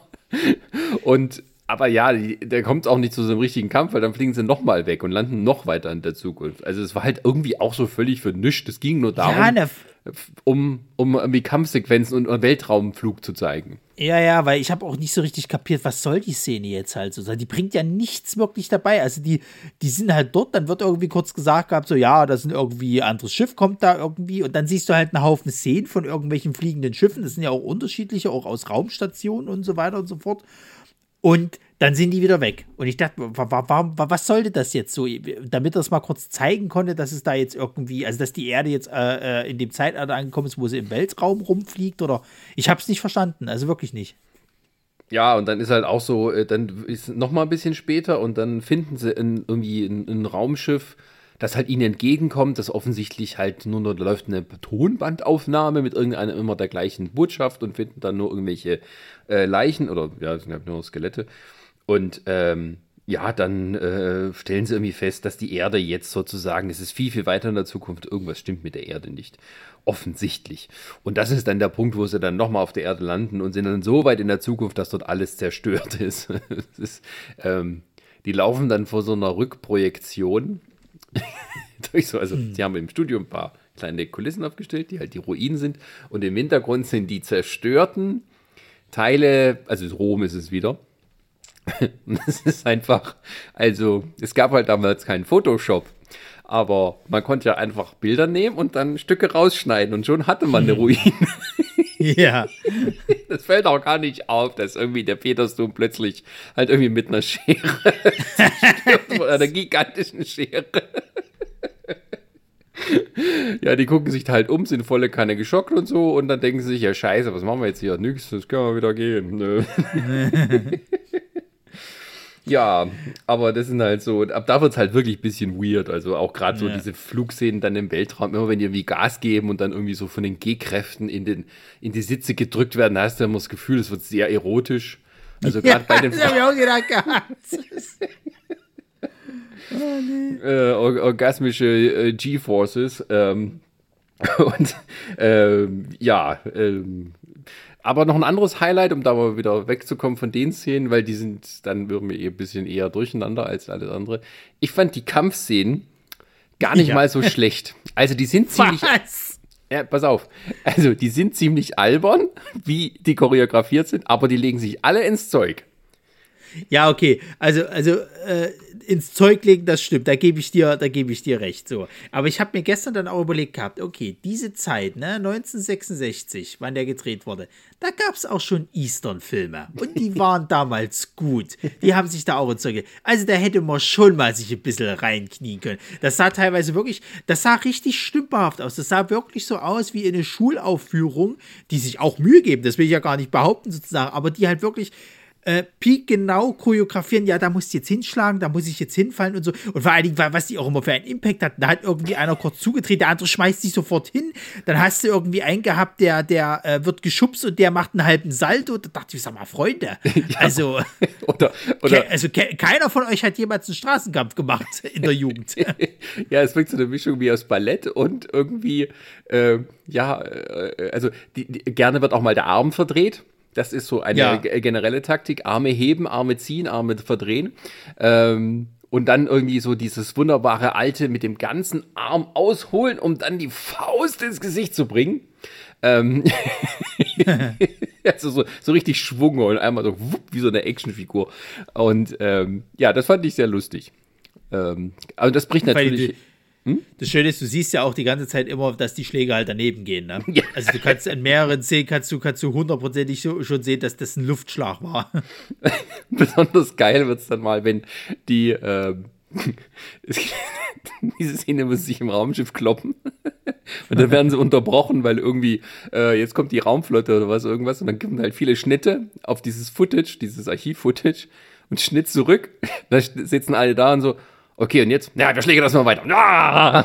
[SPEAKER 5] Und aber ja, die, der kommt auch nicht zu so einem richtigen Kampf, weil dann fliegen sie nochmal weg und landen noch weiter in der Zukunft. Also es war halt irgendwie auch so völlig für nichts. Es ging nur darum,
[SPEAKER 4] Ja, ne,
[SPEAKER 5] um, um irgendwie Kampfsequenzen und einen Weltraumflug zu zeigen.
[SPEAKER 4] Ja, ja, weil ich habe auch nicht so richtig kapiert, was soll die Szene jetzt halt so sein. Die bringt ja nichts wirklich dabei. Also die, die sind halt dort, dann wird irgendwie kurz gesagt gehabt, so ja, da sind irgendwie ein anderes Schiff, kommt da irgendwie und dann siehst du halt einen Haufen Szenen von irgendwelchen fliegenden Schiffen. Das sind ja auch unterschiedliche, auch aus Raumstationen und so weiter und so fort. Und dann sind die wieder weg. Und ich dachte, wa- wa- warum, wa- was sollte das jetzt so? Damit er es mal kurz zeigen konnte, dass es da jetzt irgendwie, also dass die Erde jetzt äh, äh, in dem Zeitalter angekommen ist, wo sie im Weltraum rumfliegt oder ich habe es nicht verstanden, also wirklich nicht.
[SPEAKER 5] Ja, und dann ist halt auch so, äh, dann ist noch mal ein bisschen später und dann finden sie in, irgendwie ein, ein Raumschiff, das halt ihnen entgegenkommt, das offensichtlich halt nur noch, da läuft eine Tonbandaufnahme mit irgendeiner immer der gleichen Botschaft und finden dann nur irgendwelche äh, Leichen oder ja, das sind halt nur Skelette. Und ähm, ja, dann äh, stellen sie irgendwie fest, dass die Erde jetzt sozusagen, es ist viel, viel weiter in der Zukunft, irgendwas stimmt mit der Erde nicht. Offensichtlich. Und das ist dann der Punkt, wo sie dann nochmal auf der Erde landen und sind dann so weit in der Zukunft, dass dort alles zerstört ist. Es ist ähm, die laufen dann vor so einer Rückprojektion. Durch so, also sie haben im Studio ein paar kleine Kulissen aufgestellt, die halt die Ruinen sind. Und im Hintergrund sind die zerstörten Teile, also Rom ist es wieder. Und das ist einfach, also es gab halt damals keinen Photoshop, aber man konnte ja einfach Bilder nehmen und dann Stücke rausschneiden und schon hatte man eine Ruine.
[SPEAKER 4] Ja.
[SPEAKER 5] Das fällt auch gar nicht auf, dass irgendwie der Petersdom plötzlich halt irgendwie mit einer Schere zerstört wurde, einer gigantischen Schere. Ja, die gucken sich halt um, sind volle Kanne geschockt und so und dann denken sie sich, ja scheiße, was machen wir jetzt hier? Nix, das können wir wieder gehen. Nö. Ja, aber das sind halt so, ab da wird es halt wirklich ein bisschen weird, also auch gerade so
[SPEAKER 4] Ja.
[SPEAKER 5] diese Flugszenen dann im Weltraum, immer wenn die irgendwie Gas geben und dann irgendwie so von den G-Kräften in, den, in die Sitze gedrückt werden, da hast du immer das Gefühl, es wird sehr erotisch. Also gerade bei den
[SPEAKER 4] Das habe ich auch gedacht gehabt.
[SPEAKER 5] äh, or orgasmische äh, G-Forces. Ähm, und ähm, ja, ähm, aber noch ein anderes Highlight, um da mal wieder wegzukommen von den Szenen, weil die sind dann irgendwie ein bisschen eher durcheinander als alles andere. Ich fand die Kampfszenen gar nicht
[SPEAKER 4] Ja.
[SPEAKER 5] mal so schlecht. Also die sind ziemlich...
[SPEAKER 4] Was?
[SPEAKER 5] Ja, pass auf. Also die sind ziemlich albern, wie die choreografiert sind, aber die legen sich alle ins Zeug.
[SPEAKER 4] Ja, okay. Also, also äh, ins Zeug legen, das stimmt. Da gebe ich dir, da gebe ich dir recht. So. Aber ich habe mir gestern dann auch überlegt gehabt, okay, diese Zeit, ne, neunzehnhundertsechsundsechzig, wann der gedreht wurde, da gab es auch schon Eastern-Filme. Und die waren damals gut. Die haben sich da auch ins Zeug gelegt. Also da hätte man schon mal sich ein bisschen reinknien können. Das sah teilweise wirklich, das sah richtig stümperhaft aus. Das sah wirklich so aus wie eine Schulaufführung, die sich auch Mühe geben. Das will ich ja gar nicht behaupten sozusagen. Aber die halt wirklich äh, Peak genau choreografieren, ja, da musst du jetzt hinschlagen, da muss ich jetzt hinfallen und so. Und vor allen Dingen, was die auch immer für einen Impact hatten, da hat irgendwie einer kurz zugedreht, der andere schmeißt sich sofort hin, dann hast du irgendwie einen gehabt, der, der äh, wird geschubst und der macht einen halben Salto. Da dachte ich, sag mal, Freunde, ja. also,
[SPEAKER 5] oder, oder,
[SPEAKER 4] ke- also ke- keiner von euch hat jemals einen Straßenkampf gemacht in der Jugend.
[SPEAKER 5] Ja, es wirkt so eine Mischung wie aus Ballett und irgendwie, äh, ja, äh, also die, die, gerne wird auch mal der Arm verdreht. Das ist so eine
[SPEAKER 4] Ja.
[SPEAKER 5] g- generelle Taktik. Arme heben, Arme ziehen, Arme verdrehen. Ähm, und dann irgendwie so dieses wunderbare Alte mit dem ganzen Arm ausholen, um dann die Faust ins Gesicht zu bringen. Ähm, also so, so richtig Schwung und einmal so wupp, wie so eine Actionfigur. Und ähm, ja, das fand ich sehr lustig. Ähm, aber das bricht
[SPEAKER 4] Weil
[SPEAKER 5] natürlich...
[SPEAKER 4] die- Das Schöne ist, du siehst ja auch die ganze Zeit immer, dass die Schläge halt daneben gehen. Ne?
[SPEAKER 5] Ja.
[SPEAKER 4] Also du kannst in mehreren Szenen kannst du, kannst du hundertprozentig so, schon sehen, dass das ein Luftschlag war.
[SPEAKER 5] Besonders geil wird es dann mal, wenn die ähm, diese Szene muss sich im Raumschiff kloppen und dann werden sie unterbrochen, weil irgendwie äh, jetzt kommt die Raumflotte oder was irgendwas und dann gibt es halt viele Schnitte auf dieses Footage, dieses Archiv-Footage und Schnitt zurück. Da sitzen alle da und so, okay, und jetzt? Ja, wir schlägen das mal weiter. Ah!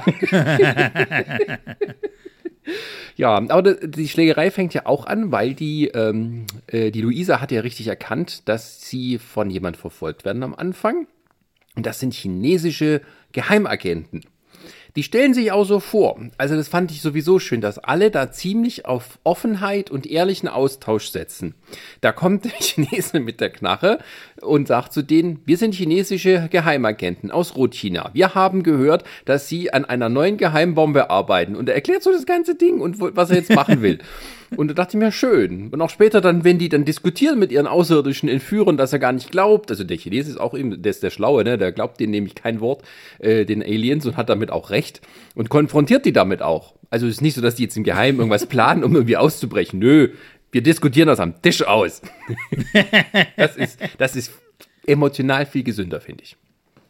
[SPEAKER 5] Ja, aber die Schlägerei fängt ja auch an, weil die, ähm, äh, die Luisa hat ja richtig erkannt, dass sie von jemand verfolgt werden am Anfang. Und das sind chinesische Geheimagenten. Die stellen sich auch so vor. Also das fand ich sowieso schön, dass alle da ziemlich auf Offenheit und ehrlichen Austausch setzen. Da kommt der Chinese mit der Knarre und sagt zu denen, wir sind chinesische Geheimagenten aus Rotchina. Wir haben gehört, dass sie an einer neuen Geheimbombe arbeiten. Und er erklärt so das ganze Ding und was er jetzt machen will. Und da dachte ich mir, schön. Und auch später dann, wenn die dann diskutieren mit ihren außerirdischen Entführern, dass er gar nicht glaubt, also der Chinese ist auch eben, der ist der Schlaue, ne? Der glaubt denen nämlich kein Wort, äh, den Aliens, und hat damit auch recht und konfrontiert die damit auch. Also es ist nicht so, dass die jetzt im Geheimen irgendwas planen, um irgendwie auszubrechen. Nö, wir diskutieren das am Tisch aus. das ist, das ist emotional viel gesünder, finde ich.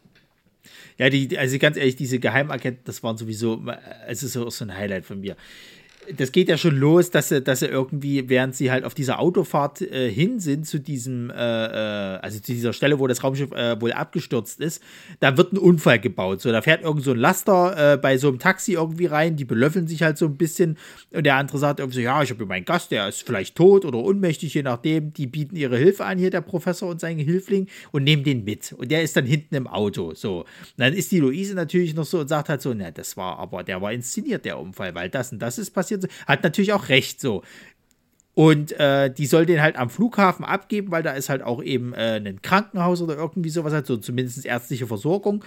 [SPEAKER 4] Ja, die, also ganz ehrlich, diese Geheimagenten, das waren sowieso, es ist so, so ein Highlight von mir. Das geht ja schon los, dass sie, dass sie irgendwie, während sie halt auf dieser Autofahrt äh, hin sind, zu diesem, äh, äh, also zu dieser Stelle, wo das Raumschiff äh, wohl abgestürzt ist, da wird ein Unfall gebaut. So, da fährt irgend so ein Laster äh, bei so einem Taxi irgendwie rein, die belöffeln sich halt so ein bisschen und der andere sagt irgendwie so, ja, ich habe hier meinen Gast, der ist vielleicht tot oder ohnmächtig, je nachdem, die bieten ihre Hilfe an, hier der Professor und sein Hilfling, und nehmen den mit. Und der ist dann hinten im Auto, so. Und dann ist die Luise natürlich noch so und sagt halt so, na, das war aber, der war inszeniert, der Unfall, weil das und das ist passiert. Hat natürlich auch recht, so. Und äh, die soll den halt am Flughafen abgeben, weil da ist halt auch eben äh, ein Krankenhaus oder irgendwie sowas, halt so zumindest ärztliche Versorgung.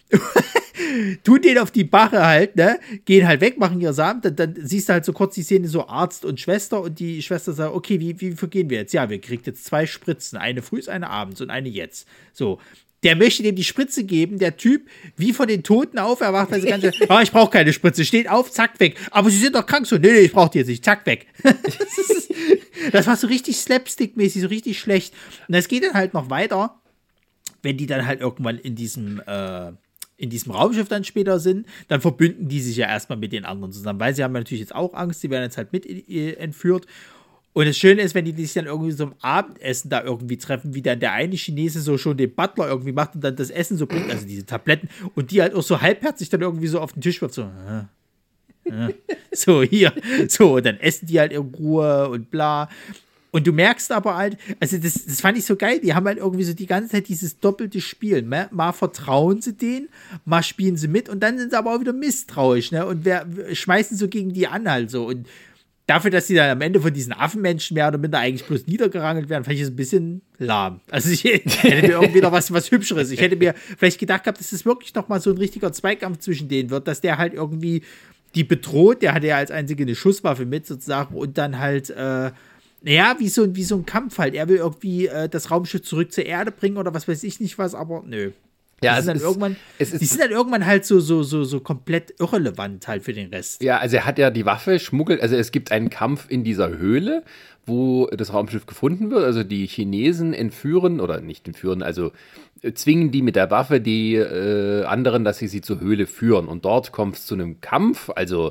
[SPEAKER 4] Tun den auf die Bache halt, ne? Gehen halt weg, machen ihr Samen. Dann, dann siehst du halt so kurz die Szene, so Arzt und Schwester, und die Schwester sagt, okay, wie, wie vergehen wir jetzt? Ja, wir kriegen jetzt zwei Spritzen, eine früh, eine abends und eine jetzt. So. Der möchte dem die Spritze geben, der Typ, wie von den Toten auferwacht, also ganz, ah, ich brauche keine Spritze, steht auf, zack, weg. Aber Sie sind doch krank, so, nee, nee, ich brauche die jetzt nicht, zack, weg. das, ist, das war so richtig slapstick-mäßig, so richtig schlecht. Und das geht dann halt noch weiter, wenn die dann halt irgendwann in diesem, äh, in diesem Raumschiff dann später sind, dann verbünden die sich ja erstmal mit den anderen zusammen, weil sie haben natürlich jetzt auch Angst, sie werden jetzt halt mit entführt. Und das Schöne ist, wenn die sich dann irgendwie so am Abendessen da irgendwie treffen, wie dann der eine Chinese so schon den Butler irgendwie macht und dann das Essen so bringt, also diese Tabletten, und die halt auch so halbherzig dann irgendwie so auf den Tisch wirft, so, äh, äh, so hier, so, und dann essen die halt in Ruhe und bla. Und du merkst aber halt, also das, das fand ich so geil, die haben halt irgendwie so die ganze Zeit dieses doppelte Spiel, ne? Mal vertrauen sie denen, mal spielen sie mit, und dann sind sie aber auch wieder misstrauisch, ne? Und wer, schmeißen so gegen die an halt so, und dafür, dass die dann am Ende von diesen Affenmenschen mehr oder minder eigentlich bloß niedergerangelt werden, fand ich es ein bisschen lahm. Also ich hätte mir irgendwie noch was, was Hübscheres. Ich hätte mir vielleicht gedacht gehabt, dass es wirklich noch mal so ein richtiger Zweikampf zwischen denen wird, dass der halt irgendwie die bedroht, der hat ja als einzige eine Schusswaffe mit sozusagen, und dann halt, äh, naja, wie so, wie so ein Kampf halt. Er will irgendwie äh, das Raumschiff zurück zur Erde bringen oder was weiß ich nicht was, aber nö.
[SPEAKER 5] Ja,
[SPEAKER 4] die
[SPEAKER 5] es
[SPEAKER 4] sind, dann
[SPEAKER 5] ist,
[SPEAKER 4] irgendwann,
[SPEAKER 5] es ist,
[SPEAKER 4] die sind dann irgendwann halt so, so, so, so komplett irrelevant halt für den Rest.
[SPEAKER 5] Ja, also er hat ja die Waffe, schmuggelt, also es gibt einen Kampf in dieser Höhle, wo das Raumschiff gefunden wird. Also die Chinesen entführen, oder nicht entführen, also zwingen die mit der Waffe die äh, anderen, dass sie sie zur Höhle führen. Und dort kommt es zu einem Kampf, also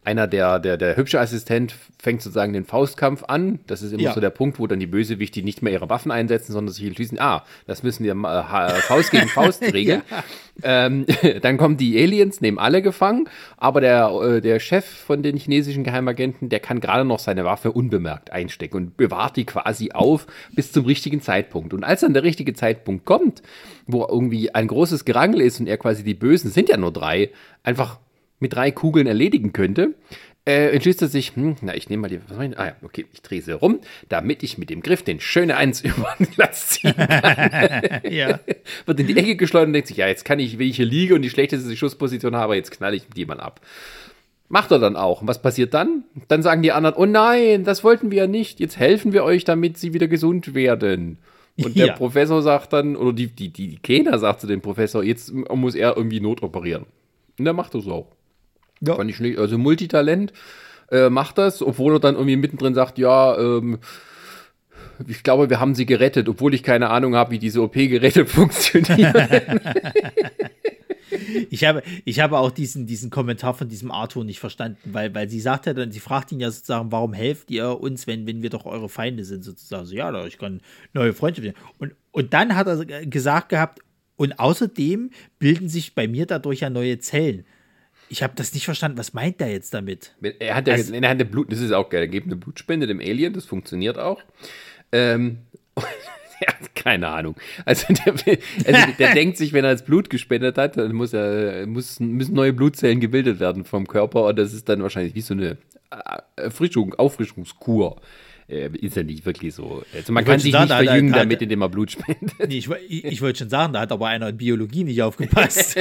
[SPEAKER 5] einer der, der, der hübsche Assistent fängt sozusagen den Faustkampf an. Das ist immer
[SPEAKER 4] Ja.
[SPEAKER 5] so der Punkt, wo dann die Bösewichte nicht mehr ihre Waffen einsetzen, sondern sich entschließen, ah, das müssen wir äh, Faust gegen Faust regeln. ähm, dann kommen die Aliens, nehmen alle gefangen, aber der, äh, der Chef von den chinesischen Geheimagenten, der kann gerade noch seine Waffe unbemerkt einstecken und bewahrt die quasi auf bis zum richtigen Zeitpunkt. Und als dann der richtige Zeitpunkt kommt, wo irgendwie ein großes Gerangel ist und er quasi die Bösen, sind ja nur drei, einfach mit drei Kugeln erledigen könnte, äh, entschließt er sich, hm, na, ich nehme mal die, was mach ich? Ah ja, okay, ich drehe sie rum, damit ich mit dem Griff den schöne Eins über den Glas ziehen kann.
[SPEAKER 4] Ja.
[SPEAKER 5] Wird in die Ecke geschleudert und denkt sich, ja, jetzt kann ich, wenn ich hier liege und die schlechteste Schussposition habe, jetzt knall ich mit jemandem ab. Macht er dann auch. Und was passiert dann? Dann sagen die anderen, oh nein, das wollten wir ja nicht, jetzt helfen wir euch, damit sie wieder gesund werden. Und der
[SPEAKER 4] Ja.
[SPEAKER 5] Professor sagt dann, oder die, die, die, die Kena sagt zu dem Professor, jetzt muss er irgendwie notoperieren. Und der macht das auch.
[SPEAKER 4] Ja.
[SPEAKER 5] Fand ich nicht, also Multitalent äh, macht das, obwohl er dann irgendwie mittendrin sagt, ja, ähm, ich glaube, wir haben sie gerettet, obwohl ich keine Ahnung habe, wie diese O P-Geräte funktionieren.
[SPEAKER 4] Ich habe, ich habe auch diesen, diesen Kommentar von diesem Arthur nicht verstanden, weil, weil sie sagt ja dann, sie fragt ihn ja sozusagen, warum helft ihr uns, wenn, wenn wir doch eure Feinde sind, sozusagen. So, ja, ich kann neue Freundschaften. Und, und dann hat er gesagt gehabt, und außerdem bilden sich bei mir dadurch ja neue Zellen. Ich habe das nicht verstanden. Was meint er jetzt damit?
[SPEAKER 5] Er hat ja,
[SPEAKER 4] Also-
[SPEAKER 5] er hat eine Blut, das ist auch geil, er gibt eine Blutspende dem Alien, das funktioniert auch. Ähm, ja, keine Ahnung. Also der, will- also der denkt sich, wenn er das Blut gespendet hat, dann muss er, muss, müssen neue Blutzellen gebildet werden vom Körper und das ist dann wahrscheinlich wie so eine Erfrischung, Auffrischungskur. Äh, ist ja nicht wirklich so. Also man
[SPEAKER 4] Ich
[SPEAKER 5] kann
[SPEAKER 4] wollte
[SPEAKER 5] sich
[SPEAKER 4] schon
[SPEAKER 5] nicht
[SPEAKER 4] sagen, da-
[SPEAKER 5] verjüngen
[SPEAKER 4] da-
[SPEAKER 5] damit, indem er Blut spendet.
[SPEAKER 4] Nee, ich, ich, ich wollte schon sagen, da hat aber einer in Biologie nicht aufgepasst.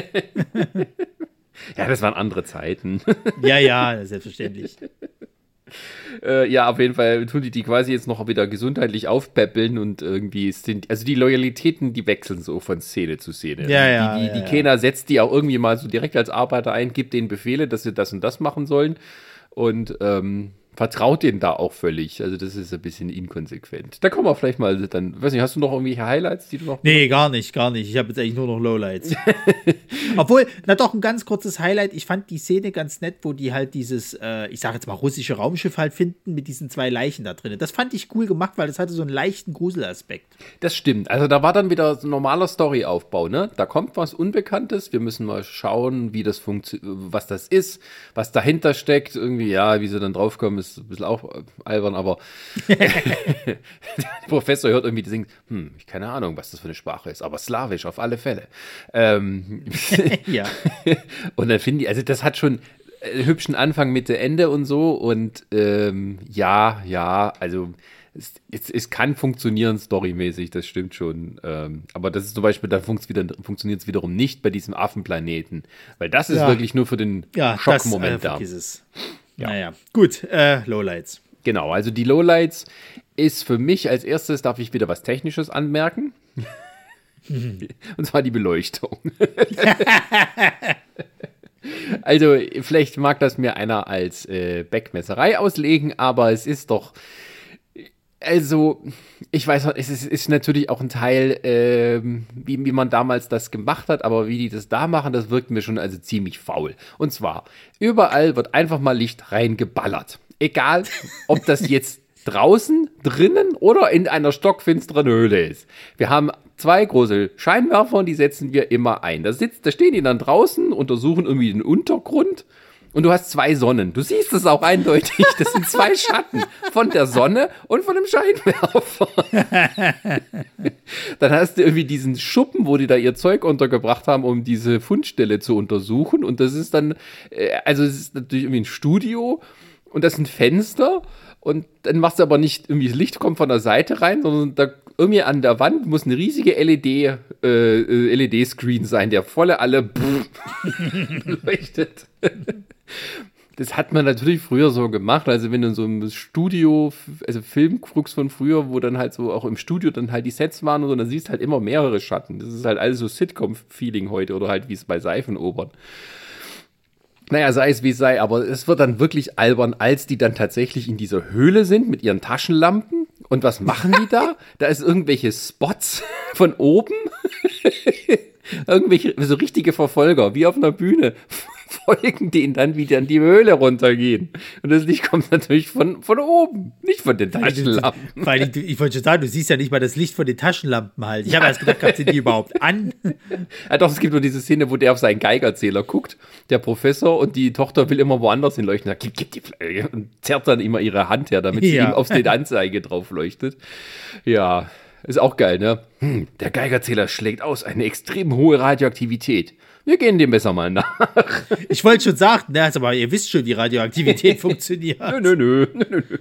[SPEAKER 5] Ja, das waren andere Zeiten.
[SPEAKER 4] Ja, ja, selbstverständlich.
[SPEAKER 5] Äh, ja, auf jeden Fall tun die die quasi jetzt noch wieder gesundheitlich aufpäppeln und irgendwie sind, also die Loyalitäten, die wechseln so von Szene zu Szene.
[SPEAKER 4] Ja, ja,
[SPEAKER 5] Die, die,
[SPEAKER 4] ja,
[SPEAKER 5] die
[SPEAKER 4] ja.
[SPEAKER 5] Kena setzt die auch irgendwie mal so direkt als Arbeiter ein, gibt denen Befehle, dass sie das und das machen sollen und ähm, vertraut denen da auch völlig. Also das ist ein bisschen inkonsequent. Da kommen wir vielleicht mal dann, weiß nicht, hast du noch irgendwelche Highlights, die du noch...
[SPEAKER 4] Nee, gar nicht, gar nicht. Ich habe jetzt eigentlich nur noch Lowlights. Obwohl, na doch, ein ganz kurzes Highlight. Ich fand die Szene ganz nett, wo die halt dieses, äh, ich sage jetzt mal, russische Raumschiff halt finden mit diesen zwei Leichen da drin. Das fand ich cool gemacht, weil das hatte so einen leichten Gruselaspekt.
[SPEAKER 5] Das stimmt. Also da war dann wieder so ein normaler Storyaufbau, ne? Da kommt was Unbekanntes. Wir müssen mal schauen, wie das funktioniert, was das ist, was dahinter steckt. Irgendwie, ja, wie sie dann draufkommen, ist ein bisschen auch äh, albern, aber der Professor hört irgendwie, die singt, hm, ich keine Ahnung, was das für eine Sprache ist, aber slawisch auf alle Fälle. Ähm,
[SPEAKER 4] Ja.
[SPEAKER 5] und dann finden die, also das hat schon einen hübschen Anfang, Mitte, Ende und so. Und ähm, ja, ja, also es, es, es kann funktionieren storymäßig, das stimmt schon. Ähm, aber das ist zum Beispiel, dann funkt's wieder, funktioniert es wiederum nicht bei diesem Affenplaneten. Weil das ist
[SPEAKER 4] Ja.
[SPEAKER 5] wirklich nur für den
[SPEAKER 4] Ja,
[SPEAKER 5] Schockmoment
[SPEAKER 4] das, äh,
[SPEAKER 5] da.
[SPEAKER 4] vergiss es.
[SPEAKER 5] Ja.
[SPEAKER 4] Naja, gut, äh, Lowlights.
[SPEAKER 5] Genau, also die Lowlights ist für mich als erstes, darf ich wieder was Technisches anmerken. Und zwar die Beleuchtung. Also, vielleicht mag das mir einer als äh, Backmesserei auslegen, aber es ist doch. Also, ich weiß, es ist, ist natürlich auch ein Teil, ähm, wie, wie man damals das gemacht hat, aber wie die das da machen, das wirkt mir schon also ziemlich faul. Und zwar, überall wird einfach mal Licht reingeballert. Egal, ob das jetzt draußen, drinnen oder in einer stockfinsteren Höhle ist. Wir haben zwei große Scheinwerfer und die setzen wir immer ein. Da, sitzt, da stehen die dann draußen, untersuchen irgendwie den Untergrund und du hast zwei Sonnen. Du siehst es auch eindeutig. Das sind zwei Schatten von der Sonne und von dem Scheinwerfer. Dann hast du irgendwie diesen Schuppen, wo die da ihr Zeug untergebracht haben, um diese Fundstelle zu untersuchen. Und das ist dann, äh, also es ist natürlich irgendwie ein Studio und das sind Fenster. Und dann machst du aber nicht, irgendwie das Licht kommt von der Seite rein, sondern da irgendwie an der Wand muss eine riesige L E D, äh, L E D-Screen sein, der volle alle leuchtet. Das hat man natürlich früher so gemacht, also wenn du in so einem Studio, also Film guckst von früher, wo dann halt so auch im Studio dann halt die Sets waren und so, dann siehst du halt immer mehrere Schatten. Das ist halt alles so Sitcom-Feeling heute oder halt wie es bei Seifenopern. Naja, sei es wie es sei, aber es wird dann wirklich albern, als die dann tatsächlich in dieser Höhle sind mit ihren Taschenlampen. Und was machen die da? Da ist irgendwelche Spots von oben. Irgendwelche, so richtige Verfolger, wie auf einer Bühne folgen denen dann wieder in die Höhle runtergehen. Und das Licht kommt natürlich von, von oben, nicht von den Taschenlampen.
[SPEAKER 4] Weil ich, ich wollte schon sagen, du siehst ja nicht mal das Licht von den Taschenlampen halt. Ich habe erst gedacht, sind die überhaupt an?
[SPEAKER 5] Ja doch, es gibt nur diese Szene, wo der auf seinen Geigerzähler guckt, der Professor, und die Tochter will immer woanders hinleuchten. Da gib, gib die Flagge und zerrt dann immer ihre Hand her, damit sie
[SPEAKER 4] Ja.
[SPEAKER 5] ihm auf die Anzeige drauf leuchtet. Ja, ist auch geil, ne? Hm, der Geigerzähler schlägt aus, eine extrem hohe Radioaktivität. Wir gehen dem besser mal nach.
[SPEAKER 4] Ich wollte schon sagen, ne, also, aber ihr wisst schon, wie Radioaktivität funktioniert.
[SPEAKER 5] Nö, nö, nö, nö, nö.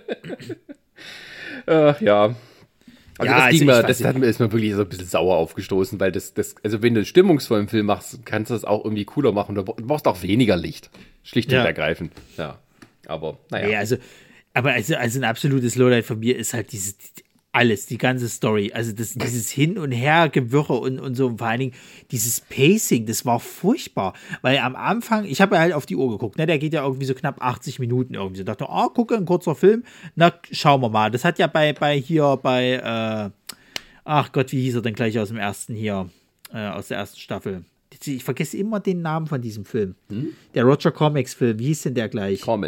[SPEAKER 5] Ach ja. Also
[SPEAKER 4] Ja,
[SPEAKER 5] das,
[SPEAKER 4] also
[SPEAKER 5] ging mir,
[SPEAKER 4] ich weiß
[SPEAKER 5] das hat mir, ist mir wirklich so ein bisschen sauer aufgestoßen, weil das, das, also wenn du einen stimmungsvollen Film machst, kannst du das auch irgendwie cooler machen. Du brauchst auch weniger Licht. Schlicht und
[SPEAKER 4] Ja.
[SPEAKER 5] ergreifend. Ja. Aber, naja.
[SPEAKER 4] Ja, also, aber also, also ein absolutes Lowlight von mir ist halt dieses, alles, die ganze Story, also das, dieses Hin- und Her-Gewirre und, und so, und vor allen Dingen dieses Pacing, das war furchtbar, weil am Anfang, ich habe ja halt auf die Uhr geguckt, ne, der geht ja irgendwie so knapp achtzig Minuten irgendwie, so dachte, oh, gucke, ein kurzer Film, na, schauen wir mal, das hat ja bei, bei hier, bei, äh, ach Gott, wie hieß er denn gleich aus dem ersten hier, äh, aus der ersten Staffel, ich vergesse immer den Namen von diesem Film, hm? Der Roger Comics-Film, wie hieß denn der gleich?
[SPEAKER 5] Corman.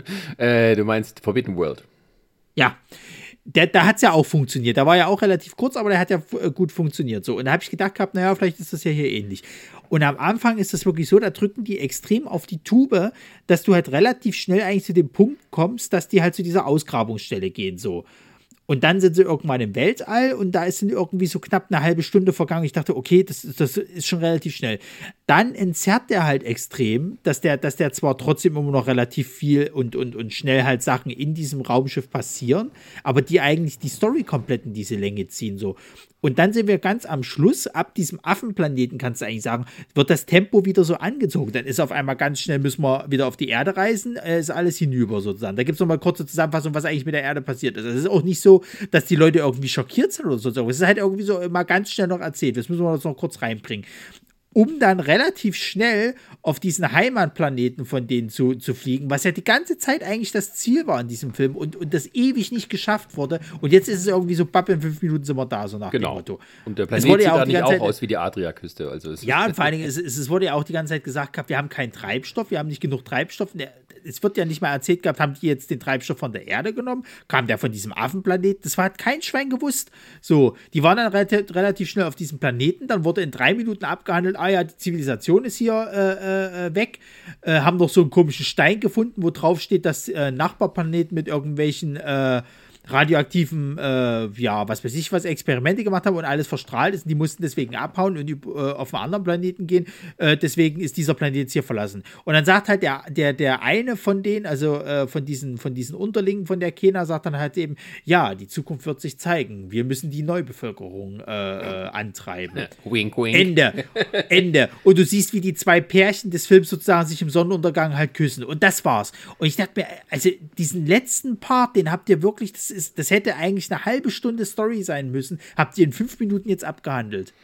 [SPEAKER 5] äh, du meinst Forbidden World.
[SPEAKER 4] Ja, Der, da hat es ja auch funktioniert. Da war ja auch relativ kurz, aber der hat ja f- gut funktioniert. So. Und da habe ich gedacht gehabt, naja, vielleicht ist das ja hier ähnlich. Und am Anfang ist das wirklich so, da drücken die extrem auf die Tube, dass du halt relativ schnell eigentlich zu dem Punkt kommst, dass die halt zu dieser Ausgrabungsstelle gehen. So. Und dann sind sie irgendwann im Weltall und da ist irgendwie so knapp eine halbe Stunde vergangen. Ich dachte, okay, das, das ist schon relativ schnell. Dann entzerrt der halt extrem, dass der, dass der zwar trotzdem immer noch relativ viel und, und, und schnell halt Sachen in diesem Raumschiff passieren, aber die eigentlich die Story komplett in diese Länge ziehen. So. Und dann sind wir ganz am Schluss, ab diesem Affenplaneten, kannst du eigentlich sagen, wird das Tempo wieder so angezogen. Dann ist auf einmal ganz schnell, müssen wir wieder auf die Erde reisen, äh, ist alles hinüber sozusagen. Da gibt es nochmal kurze Zusammenfassung, was eigentlich mit der Erde passiert ist. Es ist auch nicht so, dass die Leute irgendwie schockiert sind oder so. Es ist halt irgendwie so mal ganz schnell noch erzählt. Das müssen wir uns noch kurz reinbringen. Um dann relativ schnell auf diesen Heimatplaneten von denen zu, zu fliegen, was ja die ganze Zeit eigentlich das Ziel war in diesem Film und, und das ewig nicht geschafft wurde. Und jetzt ist es irgendwie so, bapp, in fünf Minuten sind wir da, so nach
[SPEAKER 5] Genau.
[SPEAKER 4] dem Motto.
[SPEAKER 5] Und der
[SPEAKER 4] Es
[SPEAKER 5] Planet
[SPEAKER 4] wurde
[SPEAKER 5] sieht
[SPEAKER 4] ja auch
[SPEAKER 5] da
[SPEAKER 4] die
[SPEAKER 5] nicht
[SPEAKER 4] ganze
[SPEAKER 5] auch
[SPEAKER 4] Zeit-
[SPEAKER 5] aus wie die Adriaküste. Also es
[SPEAKER 4] Ja, und vor allen Dingen, es, es, es wurde ja auch die ganze Zeit gesagt gehabt, wir haben keinen Treibstoff, wir haben nicht genug Treibstoff. Der- Es wird ja nicht mal erzählt gehabt, haben die jetzt den Treibstoff von der Erde genommen? Kam der von diesem Affenplaneten? Das war, hat kein Schwein gewusst. So, die waren dann relativ, relativ schnell auf diesem Planeten, dann wurde in drei Minuten abgehandelt, ah ja, die Zivilisation ist hier äh, äh, weg, äh, haben noch so einen komischen Stein gefunden, wo drauf steht, dass äh, Nachbarplaneten mit irgendwelchen äh, radioaktiven, äh, ja, was weiß ich, was Experimente gemacht haben und alles verstrahlt ist und die mussten deswegen abhauen und äh, auf einen anderen Planeten gehen. Äh, deswegen ist dieser Planet jetzt hier verlassen. Und dann sagt halt der, der, der eine von denen, also äh, von diesen, von diesen Unterlingen von der Kena, sagt dann halt eben, ja, die Zukunft wird sich zeigen. Wir müssen die Neubevölkerung äh, äh, antreiben.
[SPEAKER 5] Wink, wink.
[SPEAKER 4] Ende. Ende. Und du siehst, wie die zwei Pärchen des Films sozusagen sich im Sonnenuntergang halt küssen. Und das war's. Und ich dachte mir, also diesen letzten Part, den habt ihr wirklich, das ist, das hätte eigentlich eine halbe Stunde Story sein müssen, habt ihr in fünf Minuten jetzt abgehandelt.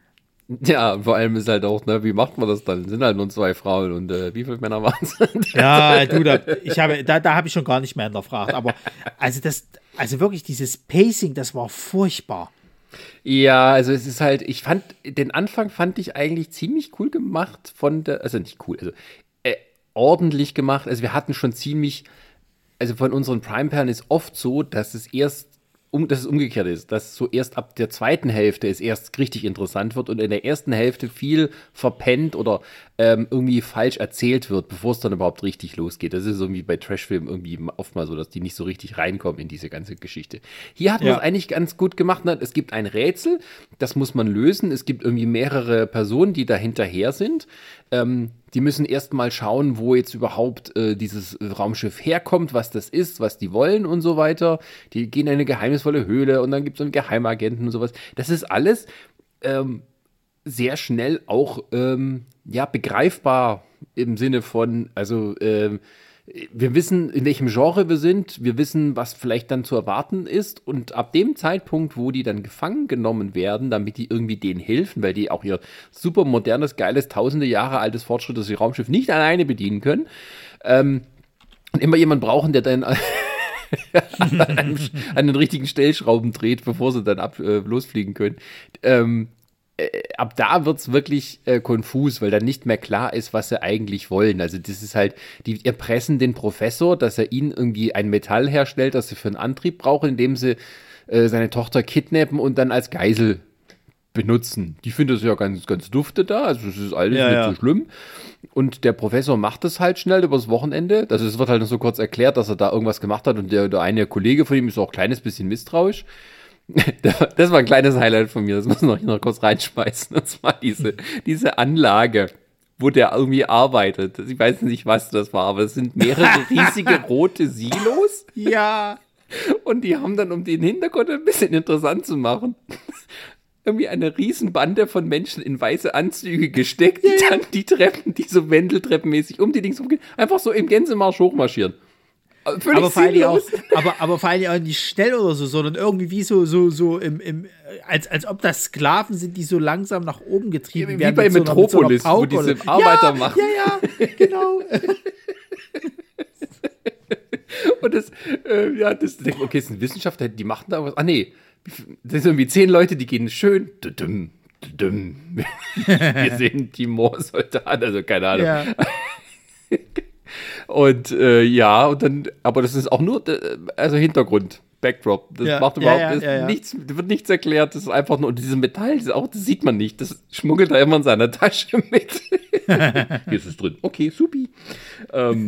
[SPEAKER 5] Ja, vor allem ist halt auch, ne, wie macht man das dann? Sind halt nur zwei Frauen und äh, wie viele Männer waren es?
[SPEAKER 4] Ja, du, da, ich habe, da, da habe ich schon gar nicht mehr hinterfragt. Aber also das, also wirklich dieses Pacing, das war furchtbar.
[SPEAKER 5] Ja, also es ist halt, ich fand, den Anfang fand ich eigentlich ziemlich cool gemacht von der, also nicht cool, also äh, ordentlich gemacht. Also wir hatten schon ziemlich, also von unseren Prime-Perlen ist oft so, dass es erst, um, dass es umgekehrt ist, dass so erst ab der zweiten Hälfte es erst richtig interessant wird und in der ersten Hälfte viel verpennt oder ähm, irgendwie falsch erzählt wird, bevor es dann überhaupt richtig losgeht. Das ist irgendwie bei Trashfilmen irgendwie oftmals so, dass die nicht so richtig reinkommen in diese ganze Geschichte. Hier hat man
[SPEAKER 4] Ja.
[SPEAKER 5] es eigentlich ganz gut gemacht. Ne? Es gibt ein Rätsel, das muss man lösen. Es gibt irgendwie mehrere Personen, die da hinterher sind. Ähm, die müssen erst mal schauen, wo jetzt überhaupt äh, dieses Raumschiff herkommt, was das ist, was die wollen und so weiter. Die gehen in eine geheimnisvolle Höhle und dann gibt es einen Geheimagenten und sowas. Das ist alles ähm, sehr schnell auch ähm, ja, begreifbar im Sinne von, also ähm, wir wissen, in welchem Genre wir sind, wir wissen, was vielleicht dann zu erwarten ist und ab dem Zeitpunkt, wo die dann gefangen genommen werden, damit die irgendwie denen helfen, weil die auch ihr super modernes, geiles, tausende Jahre altes, fortschrittliches Raumschiff nicht alleine bedienen können, ähm, und immer jemand brauchen, der dann an, einem, an den richtigen Stellschrauben dreht, bevor sie dann ab, äh, losfliegen können, ähm, äh, ab da wird's wirklich äh, konfus, weil dann nicht mehr klar ist, was sie eigentlich wollen. Also das ist halt, die erpressen den Professor, dass er ihnen irgendwie ein Metall herstellt, das sie für einen Antrieb brauchen, indem sie äh, seine Tochter kidnappen und dann als Geisel benutzen. Die finden das ja ganz, ganz dufte da, also es ist alles
[SPEAKER 4] Ja,
[SPEAKER 5] nicht
[SPEAKER 4] ja.
[SPEAKER 5] so schlimm. Und der Professor macht es halt schnell übers Wochenende. Also es wird halt noch so kurz erklärt, dass er da irgendwas gemacht hat und der, der eine Kollege von ihm ist auch ein kleines bisschen misstrauisch. Das war ein kleines Highlight von mir, das muss ich noch, noch kurz reinschmeißen. Und zwar diese, diese Anlage, wo der irgendwie arbeitet. Ich weiß nicht, was das war, aber es sind mehrere riesige rote Silos.
[SPEAKER 4] Ja.
[SPEAKER 5] Und die haben dann, um den Hintergrund ein bisschen interessant zu machen, irgendwie eine Riesenbande von Menschen in weiße Anzüge gesteckt, die dann die Treppen, die so wendeltreppenmäßig um die Dings rumgehen, einfach so im Gänsemarsch hochmarschieren. Völlig
[SPEAKER 4] Aber vor, allem auch,
[SPEAKER 5] sinnlos.
[SPEAKER 4] aber, aber vor allem auch nicht schnell oder so, sondern irgendwie wie so, so, so im, im, als, als ob das Sklaven sind, die so langsam nach oben getrieben
[SPEAKER 5] Wie
[SPEAKER 4] werden.
[SPEAKER 5] bei
[SPEAKER 4] mit so einer- mit so einer
[SPEAKER 5] Metropolis, wo
[SPEAKER 4] Pauke
[SPEAKER 5] diese
[SPEAKER 4] oder-
[SPEAKER 5] Arbeiter
[SPEAKER 4] ja,
[SPEAKER 5] machen.
[SPEAKER 4] Ja, ja, genau.
[SPEAKER 5] Und das, äh, ja, das, okay, das sind Wissenschaftler, die machen da was. Ah, nee, das sind irgendwie zehn Leute, die gehen schön. Düdüm, düdüm. Wir sind die Moorsoldaten, also keine Ahnung.
[SPEAKER 4] Ja.
[SPEAKER 5] Und äh, ja, und dann, aber das ist auch nur, äh, also Hintergrund, Backdrop. Das
[SPEAKER 4] Ja,
[SPEAKER 5] macht
[SPEAKER 4] ja,
[SPEAKER 5] überhaupt
[SPEAKER 4] ja,
[SPEAKER 5] das
[SPEAKER 4] ja, ja.
[SPEAKER 5] nichts, da wird nichts erklärt. Das ist einfach nur, und dieses Metall, das, auch, das sieht man nicht. Das schmuggelt er immer in seiner Tasche mit. Hier ist es drin. Okay, supi. Ähm,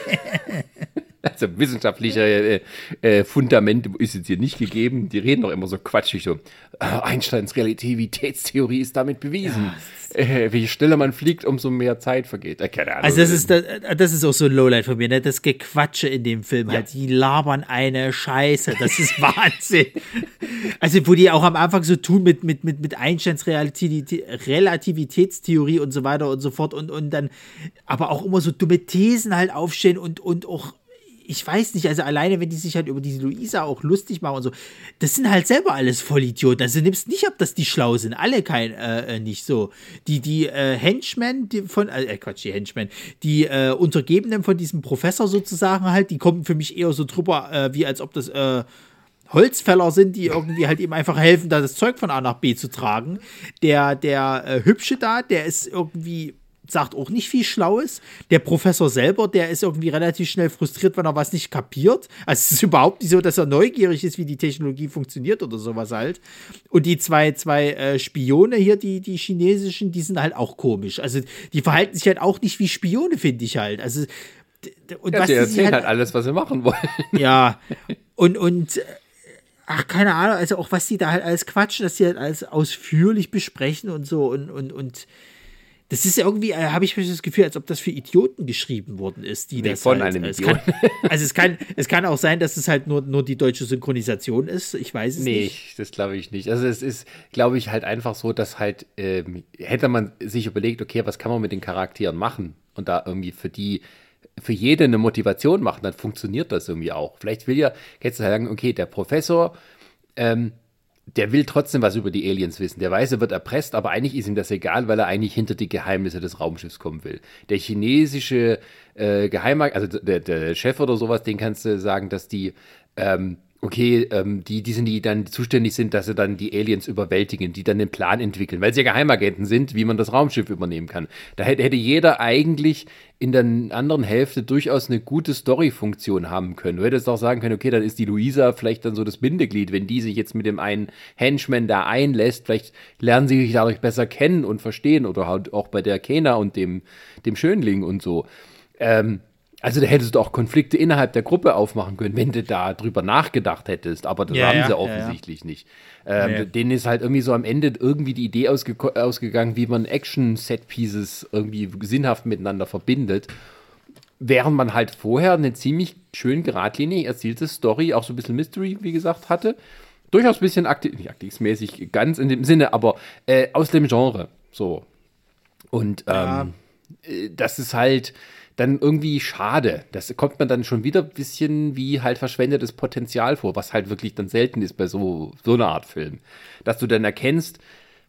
[SPEAKER 5] also wissenschaftliche äh, äh, Fundament ist jetzt hier nicht gegeben. Die reden doch immer so quatschig so. Äh, Einsteins Relativitätstheorie ist damit bewiesen. Äh, je schneller man fliegt, umso mehr Zeit vergeht. Äh, keine Ahnung.
[SPEAKER 4] Also das ist, das, das ist auch so ein Lowlight von mir, ne? Das Gequatsche in dem Film halt, die labern eine Scheiße, das ist Wahnsinn. Also wo die auch am Anfang so tun mit, mit, mit, mit Einsteins Relativitä- Relativitätstheorie und so weiter und so fort und, und dann aber auch immer so dumme Thesen halt aufstellen und, und auch ich weiß nicht, also alleine, wenn die sich halt über diese Luisa auch lustig machen und so, das sind halt selber alles Vollidioten. Also nimmst nicht ab, dass die schlau sind. Alle kein, äh, nicht so. Die, die äh, Henchmen die von, äh, Quatsch, die Henchmen, die äh, Untergebenen von diesem Professor sozusagen halt, die kommen für mich eher so drüber, äh, wie als ob das, äh, Holzfäller sind, die irgendwie halt ihm einfach helfen, da das Zeug von A nach B zu tragen. Der, der äh, Hübsche da, der ist irgendwie sagt auch nicht viel Schlaues. Der Professor selber, der ist irgendwie relativ schnell frustriert, wenn er was nicht kapiert. Also es ist überhaupt nicht so, dass er neugierig ist, wie die Technologie funktioniert oder sowas halt. Und die zwei, zwei äh, Spione hier, die, die chinesischen, die sind halt auch komisch. Also die verhalten sich halt auch nicht wie Spione, finde ich halt. Also und
[SPEAKER 5] ja,
[SPEAKER 4] was
[SPEAKER 5] sie
[SPEAKER 4] die
[SPEAKER 5] erzählen
[SPEAKER 4] halt,
[SPEAKER 5] halt alles, was sie machen wollen.
[SPEAKER 4] ja, und, und ach, keine Ahnung, also auch was die da halt alles quatschen, dass die halt alles ausführlich besprechen und so und, und, und das ist irgendwie, äh, habe ich das Gefühl, als ob das für Idioten geschrieben worden ist, die
[SPEAKER 5] Nee,
[SPEAKER 4] das
[SPEAKER 5] von
[SPEAKER 4] halt,
[SPEAKER 5] einem
[SPEAKER 4] es
[SPEAKER 5] Idioten.
[SPEAKER 4] Kann, also es kann, es kann auch sein, dass es halt nur, nur die deutsche Synchronisation ist. Ich weiß es
[SPEAKER 5] Nee,
[SPEAKER 4] nicht.
[SPEAKER 5] das glaube ich nicht. Also es ist, glaube ich, halt einfach so, dass halt, ähm, hätte man sich überlegt, okay, was kann man mit den Charakteren machen und da irgendwie für die, für jede eine Motivation machen, dann funktioniert das irgendwie auch. Vielleicht will ja, jetzt sagen, okay, der Professor, ähm, der will trotzdem was über die Aliens wissen. Der weiß, er wird erpresst, aber eigentlich ist ihm das egal, weil er eigentlich hinter die Geheimnisse des Raumschiffs kommen will. Der chinesische äh, Geheimagent, also der, der Chef oder sowas, den kannst du sagen, dass die, ähm, okay, ähm, die, die sind, die dann zuständig sind, dass sie dann die Aliens überwältigen, die dann den Plan entwickeln, weil sie ja Geheimagenten sind, wie man das Raumschiff übernehmen kann. Da hätte, hätte jeder eigentlich in der anderen Hälfte durchaus eine gute Story-Funktion haben können. Du hättest auch sagen können, okay, dann ist die Luisa vielleicht dann so das Bindeglied, wenn die sich jetzt mit dem einen Henchman da einlässt, vielleicht lernen sie sich dadurch besser kennen und verstehen oder halt auch bei der Kena und dem, dem Schönling und so. Ähm, Also da hättest du auch Konflikte innerhalb der Gruppe aufmachen können, wenn du da drüber nachgedacht hättest. Aber das
[SPEAKER 4] Ja,
[SPEAKER 5] haben
[SPEAKER 4] ja,
[SPEAKER 5] sie
[SPEAKER 4] ja,
[SPEAKER 5] offensichtlich nicht. Ähm,
[SPEAKER 4] Nee.
[SPEAKER 5] Denen ist halt irgendwie so am Ende irgendwie die Idee ausge ausgegangen, wie man Action-Set-Pieces irgendwie sinnhaft miteinander verbindet. Während man halt vorher eine ziemlich schön geradlinig erzählte Story, auch so ein bisschen Mystery, wie gesagt, hatte. Durchaus ein bisschen aktiv, nicht aktivmäßig, ganz in dem Sinne, aber äh, aus dem Genre. So. Und ähm,
[SPEAKER 4] Ja.
[SPEAKER 5] äh, das ist halt dann irgendwie schade. Das kommt man dann schon wieder ein bisschen wie halt verschwendetes Potenzial vor, was halt wirklich dann selten ist bei so, so einer Art Film. Dass du dann erkennst,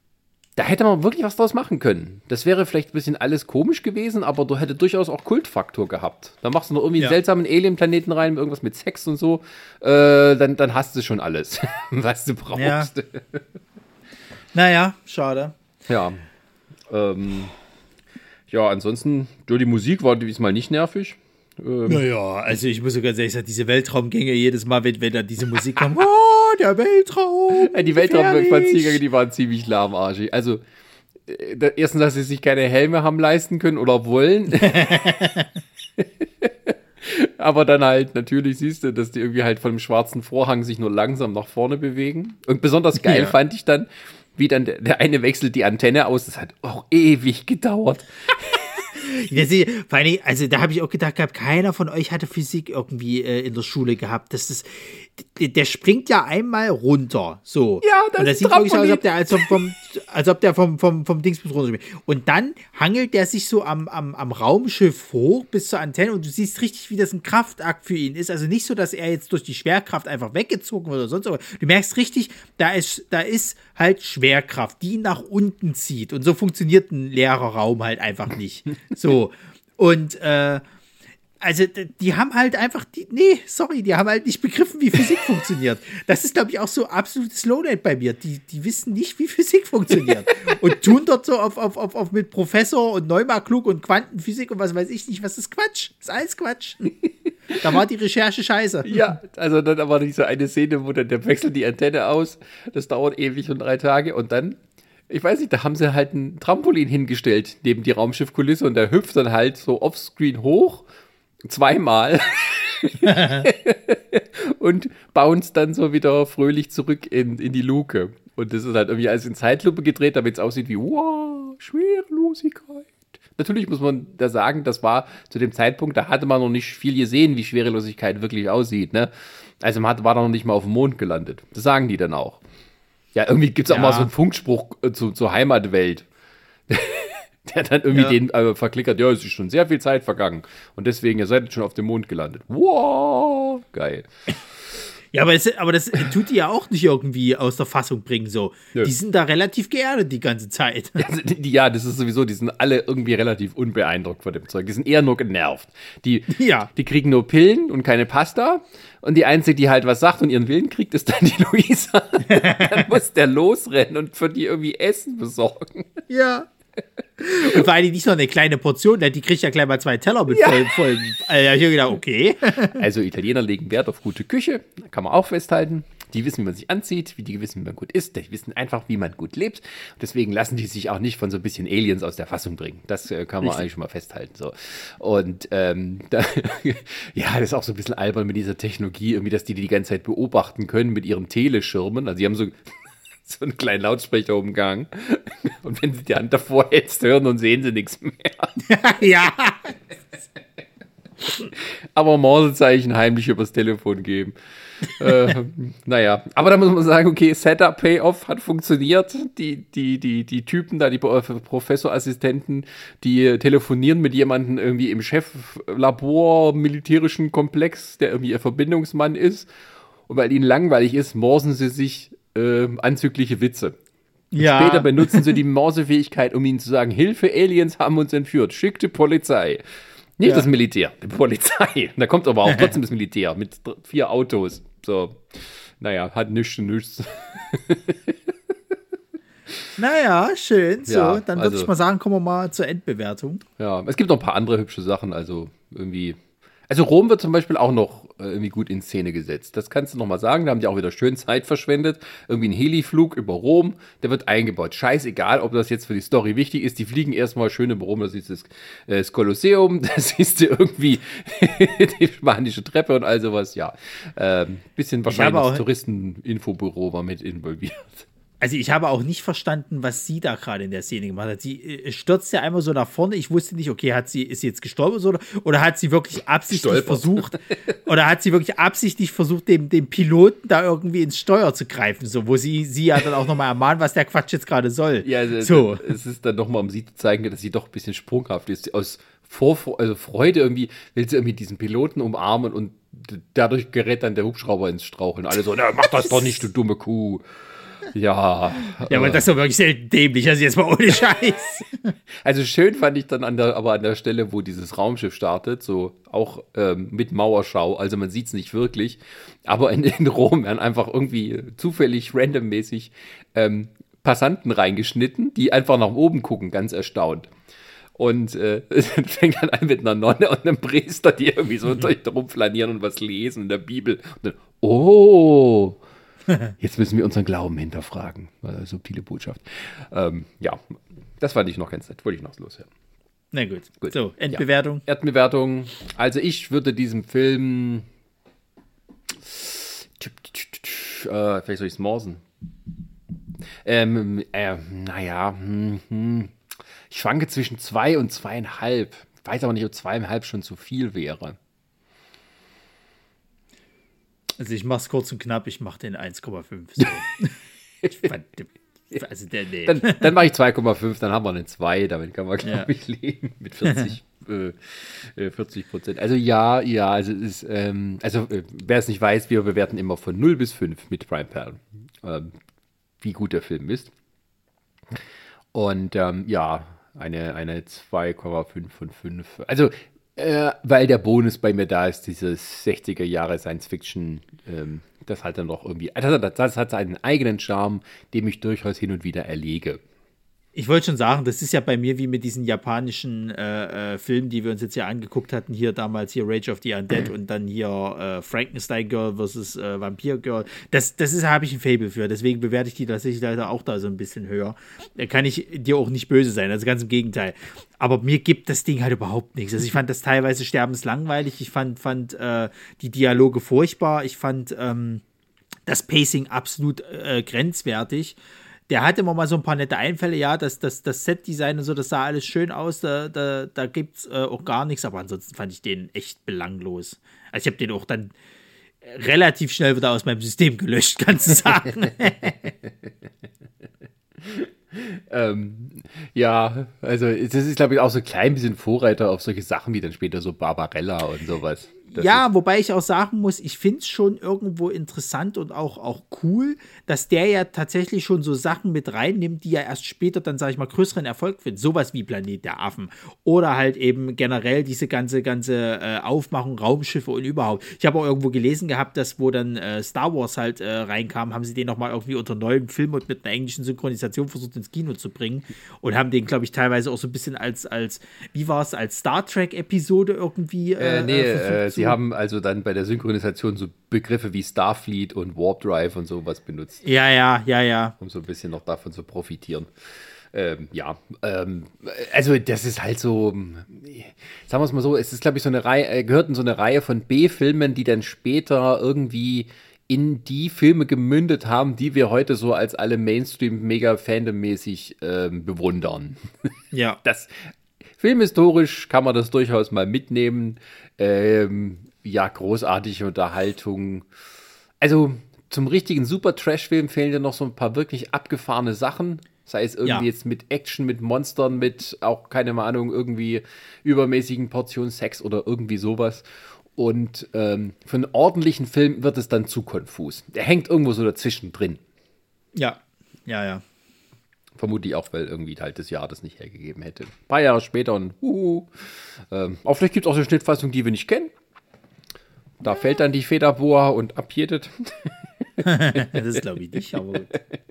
[SPEAKER 5] da hätte man wirklich was draus machen können. Das wäre vielleicht ein bisschen alles komisch gewesen, aber du hättest durchaus auch Kultfaktor gehabt. Da machst du noch irgendwie
[SPEAKER 4] Ja.
[SPEAKER 5] einen seltsamen Alien-Planeten rein, irgendwas mit Sex und so, äh, dann, dann hast du schon alles, was du brauchst.
[SPEAKER 4] Ja. Naja, schade.
[SPEAKER 5] Ja. Ähm, ja, ansonsten, ja, die Musik war diesmal nicht nervig. Ähm,
[SPEAKER 4] Naja, also ich muss so ganz ehrlich sagen, diese Weltraumgänge jedes Mal, wenn, wenn da diese Musik kommt, oh, der Weltraum.
[SPEAKER 5] die Weltraumspaziergänge, die waren ziemlich lahmarschig. Also, äh, erstens, dass sie sich keine Helme haben leisten können oder wollen. Aber dann halt, natürlich siehst du, dass die irgendwie halt von dem schwarzen Vorhang sich nur langsam nach vorne bewegen. Und besonders geil
[SPEAKER 4] Ja.
[SPEAKER 5] fand ich dann, wie dann der, der eine wechselt die Antenne aus. Das hat auch ewig gedauert.
[SPEAKER 4] Ja, sie, vor allem, also da habe ich auch gedacht gehabt, keiner von euch hatte Physik irgendwie äh, in der Schule gehabt. Das ist, der, der springt ja einmal runter, so.
[SPEAKER 5] Ja, das
[SPEAKER 4] und das
[SPEAKER 5] ist
[SPEAKER 4] sieht wirklich aus, als
[SPEAKER 5] Trampolin.
[SPEAKER 4] ob der, als ob vom, als ob der vom, vom, vom Dingsbus runterspringt. Und dann hangelt der sich so am, am, am Raumschiff hoch bis zur Antenne und du siehst richtig, wie das ein Kraftakt für ihn ist. Also nicht so, dass er jetzt durch die Schwerkraft einfach weggezogen wird oder sonst was. Du merkst richtig, da ist, da ist halt Schwerkraft, die ihn nach unten zieht. Und so funktioniert ein leerer Raum halt einfach nicht. So. Und, äh, also, die haben halt einfach, die, nee, sorry, die haben halt nicht begriffen, wie Physik funktioniert. Das ist, glaube ich, auch so absolutes Lowlight bei mir. Die, die wissen nicht, wie Physik funktioniert. Und tun dort so auf, auf, auf, auf mit Professor und Neumar klug und Quantenphysik und was weiß ich nicht, was ist Quatsch. Das ist alles Quatsch. Da war die Recherche scheiße.
[SPEAKER 5] Ja, also dann aber diese eine Szene, wo dann der wechselt die Antenne aus. Das dauert ewig und drei Tage und dann, ich weiß nicht, da haben sie halt ein Trampolin hingestellt neben die Raumschiffkulisse und der hüpft dann halt so offscreen hoch, zweimal und bounce dann so wieder fröhlich zurück in, in die Luke. Und das ist halt irgendwie alles in Zeitlupe gedreht, damit es aussieht wie, wow, Schwerelosigkeit. Natürlich muss man da sagen, das war zu dem Zeitpunkt, da hatte man noch nicht viel gesehen, wie Schwerelosigkeit wirklich aussieht, ne? Also man hat, war da noch nicht mal auf dem Mond gelandet. Das sagen die dann auch. Ja, irgendwie gibt es auch
[SPEAKER 4] Ja.
[SPEAKER 5] mal so einen Funkspruch äh, zu, zur Heimatwelt. Der dann irgendwie
[SPEAKER 4] Ja.
[SPEAKER 5] den äh, verklickert, ja, es ist schon sehr viel Zeit vergangen. Und deswegen, ihr seid jetzt schon auf dem Mond gelandet. Wow, geil.
[SPEAKER 4] Ja, aber das, aber das tut die ja auch nicht irgendwie aus der Fassung bringen, so.
[SPEAKER 5] Nö.
[SPEAKER 4] Die sind da relativ geerdet die ganze Zeit.
[SPEAKER 5] Also, die, ja, das ist sowieso, die sind alle irgendwie relativ unbeeindruckt von dem Zeug. Die sind eher nur genervt. Die,
[SPEAKER 4] Ja.
[SPEAKER 5] die kriegen nur Pillen und keine Pasta. Und die Einzige, die halt was sagt und ihren Willen kriegt, ist dann die Luisa. Dann muss der losrennen und für die irgendwie Essen besorgen.
[SPEAKER 4] Ja. Und vor allem nicht nur eine kleine Portion, denn die kriegt ja gleich mal zwei Teller mit
[SPEAKER 5] Ja.
[SPEAKER 4] voll, voll. Also ich hab gedacht, okay.
[SPEAKER 5] Also Italiener legen Wert auf gute Küche, kann man auch festhalten. Die wissen, wie man sich anzieht, wie die wissen, wie man gut isst, die wissen einfach, wie man gut lebt. Deswegen lassen die sich auch nicht von so ein bisschen Aliens aus der Fassung bringen. Das äh, kann man
[SPEAKER 4] Richtig.
[SPEAKER 5] eigentlich schon mal festhalten. So. Und ähm, da, ja, das ist auch so ein bisschen albern mit dieser Technologie, irgendwie, dass die die die ganze Zeit beobachten können mit ihren Teleschirmen. Also die haben so so einen kleinen Lautsprecherumgang. Und wenn sie die Hand davor hältst, hören und sehen sie nichts mehr.
[SPEAKER 4] Ja.
[SPEAKER 5] Aber Morsezeichen heimlich übers Telefon geben. äh, naja, aber da muss man sagen, okay, Setup, Payoff hat funktioniert. Die, die, die, die Typen da, die Professorassistenten, die telefonieren mit jemandem irgendwie im Cheflabor, militärischen Komplex, der irgendwie ihr Verbindungsmann ist. Und weil ihnen langweilig ist, morsen sie sich äh, anzügliche Witze.
[SPEAKER 4] Ja.
[SPEAKER 5] Später benutzen sie die Morsefähigkeit, um ihnen zu sagen, Hilfe, Aliens haben uns entführt, schickt die Polizei. Nicht
[SPEAKER 4] Ja.
[SPEAKER 5] das Militär, die Polizei. Da kommt aber auch trotzdem das Militär mit dr- vier Autos. So, naja, hat nichts und nichts.
[SPEAKER 4] Naja, schön. So,
[SPEAKER 5] Ja,
[SPEAKER 4] dann würde
[SPEAKER 5] also-
[SPEAKER 4] ich mal sagen, kommen wir mal zur Endbewertung.
[SPEAKER 5] Ja, es gibt noch ein paar andere hübsche Sachen, also irgendwie. Also Rom wird zum Beispiel auch noch äh, irgendwie gut in Szene gesetzt. Das kannst du noch mal sagen, da haben die auch wieder schön Zeit verschwendet. Irgendwie ein Heliflug über Rom, der wird eingebaut. Scheißegal, ob das jetzt für die Story wichtig ist. Die fliegen erstmal schön über Rom, da siehst du das, äh, das Kolosseum, da siehst du irgendwie die spanische Treppe und all sowas. Ja, ähm, bisschen wahrscheinlich
[SPEAKER 4] habe
[SPEAKER 5] das
[SPEAKER 4] auch-
[SPEAKER 5] Touristeninfobüro war mit involviert.
[SPEAKER 4] Also ich habe auch nicht verstanden, was sie da gerade in der Szene gemacht hat. Sie äh, stürzt ja einmal so nach vorne. Ich wusste nicht, okay, hat sie, ist sie jetzt gestorben oder, oder hat sie wirklich absichtlich
[SPEAKER 5] Stolpert.
[SPEAKER 4] versucht, oder hat sie wirklich absichtlich versucht, dem, dem Piloten da irgendwie ins Steuer zu greifen, so, wo sie, sie ja dann auch nochmal ermahnt, was der Quatsch jetzt gerade soll.
[SPEAKER 5] Ja, also,
[SPEAKER 4] so.
[SPEAKER 5] es ist dann nochmal, um sie zu zeigen, dass sie doch ein bisschen sprunghaft ist. Aus Vor also Freude irgendwie will sie irgendwie diesen Piloten umarmen und d- dadurch gerät dann der Hubschrauber ins Straucheln. Alle so, na, mach das doch nicht, du dumme Kuh. Ja.
[SPEAKER 4] Ja, aber
[SPEAKER 5] äh,
[SPEAKER 4] das ist doch wirklich selten dämlich, also jetzt mal ohne Scheiß.
[SPEAKER 5] Also schön fand ich dann an der, aber an der Stelle, wo dieses Raumschiff startet, so auch ähm, mit Mauerschau, also man sieht es nicht wirklich, aber in, in Rom werden einfach irgendwie zufällig, randommäßig ähm, Passanten reingeschnitten, die einfach nach oben gucken, ganz erstaunt. Und äh, es fängt dann an mit einer Nonne und einem Priester, die irgendwie so durch rumflanieren und was lesen in der Bibel. Und dann, oh, jetzt müssen wir unseren Glauben hinterfragen. Äh, subtile Botschaft. Ähm, ja, das fand ich noch ganz nett. Wollte ich noch loswerden.
[SPEAKER 4] Na gut.
[SPEAKER 5] Gut.
[SPEAKER 4] So, Endbewertung.
[SPEAKER 5] Ja. Endbewertung. Also ich würde diesem Film äh, vielleicht soll ich es morsen. Ähm, äh, naja, hm, hm. Ich schwanke zwischen zwei und zweieinhalb. Weiß aber nicht, ob zweieinhalb schon zu viel wäre.
[SPEAKER 4] Also ich mach's kurz und knapp, ich mach den eins Komma fünf. So. Ich fand, also der, nee.
[SPEAKER 5] Dann, dann mache ich zwei Komma fünf, dann haben wir eine zwei, damit kann man, glaube
[SPEAKER 4] Ja.
[SPEAKER 5] ich, leben. Mit vierzig, äh, vierzig Prozent. Also ja, ja, also es ist, ähm, also äh, wer es nicht weiß, wir bewerten immer von null bis fünf mit Prime Perl, ähm, wie gut der Film ist. Und ähm, ja, eine, eine zwei Komma fünf von fünf. Also, äh, weil der Bonus bei mir da ist, dieses sechziger Jahre Science-Fiction, ähm, das hat dann noch irgendwie, das, das, das hat seinen eigenen Charme, dem ich durchaus hin und wieder erlege.
[SPEAKER 4] Ich wollte schon sagen, das ist ja bei mir wie mit diesen japanischen äh, äh, Filmen, die wir uns jetzt ja angeguckt hatten, hier damals hier Rage of the Undead und dann hier äh, Frankenstein Girl versus äh, Vampire Girl. Das, das ist, habe ich ein Faible für, deswegen bewerte ich die tatsächlich leider auch da so ein bisschen höher. Da kann ich dir auch nicht böse sein, also ganz im Gegenteil. Aber mir gibt das Ding halt überhaupt nichts. Also ich fand das teilweise sterbenslangweilig, ich fand, fand äh, die Dialoge furchtbar, ich fand ähm, das Pacing absolut äh, grenzwertig. Der hatte immer mal so ein paar nette Einfälle, ja, das, das, das Set-Design und so, das sah alles schön aus, da, da, da gibt es äh, auch gar nichts, aber ansonsten fand ich den echt belanglos. Also ich habe den auch dann relativ schnell wieder aus meinem System gelöscht, kannst du sagen.
[SPEAKER 5] ähm, ja, also das ist, glaube ich, auch so ein klein bisschen Vorreiter auf solche Sachen wie dann später so Barbarella und sowas. Das
[SPEAKER 4] ja, wobei ich auch sagen muss, ich finde es schon irgendwo interessant und auch, auch cool, dass der ja tatsächlich schon so Sachen mit reinnimmt, die ja erst später dann, sage ich mal, größeren Erfolg finden. Sowas wie Planet der Affen. Oder halt eben generell diese ganze, ganze äh, Aufmachung, Raumschiffe und überhaupt. Ich habe auch irgendwo gelesen gehabt, dass wo dann äh, Star Wars halt äh, reinkam, haben sie den nochmal irgendwie unter neuem Film und mit einer englischen Synchronisation versucht ins Kino zu bringen und haben den, glaube ich, teilweise auch so ein bisschen als, als wie war es, als Star Trek-Episode irgendwie äh,
[SPEAKER 5] äh, nee,
[SPEAKER 4] äh,
[SPEAKER 5] Sie haben also dann bei der Synchronisation so Begriffe wie Starfleet und Warp Drive und sowas benutzt.
[SPEAKER 4] Ja, ja, ja, ja.
[SPEAKER 5] Um so ein bisschen noch davon zu profitieren. Ähm, ja, ähm, also das ist halt so, sagen wir es mal so, es ist, glaube ich, so eine Reihe, gehört in so eine Reihe von B-Filmen, die dann später irgendwie in die Filme gemündet haben, die wir heute so als alle Mainstream-Mega-Fandom-mäßig ähm, bewundern.
[SPEAKER 4] Ja.
[SPEAKER 5] Das filmhistorisch kann man das durchaus mal mitnehmen. Ähm, ja, großartige Unterhaltung. Also zum richtigen Super-Trash-Film fehlen dir noch so ein paar wirklich abgefahrene Sachen. Sei es irgendwie
[SPEAKER 4] Ja.
[SPEAKER 5] jetzt mit Action, mit Monstern, mit auch, keine Ahnung, irgendwie übermäßigen Portionen Sex oder irgendwie sowas. Und ähm, für einen ordentlichen Film wird es dann zu konfus. Der hängt irgendwo so dazwischen drin.
[SPEAKER 4] Ja, ja, ja.
[SPEAKER 5] Vermutlich auch, weil irgendwie halt das Jahr das nicht hergegeben hätte. Ein paar Jahre später und huhu. Ähm, aber vielleicht gibt es auch so eine Schnittfassung, die wir nicht kennen. Da fällt dann die Federboa und abjedet.
[SPEAKER 4] Das glaube ich nicht, aber gut.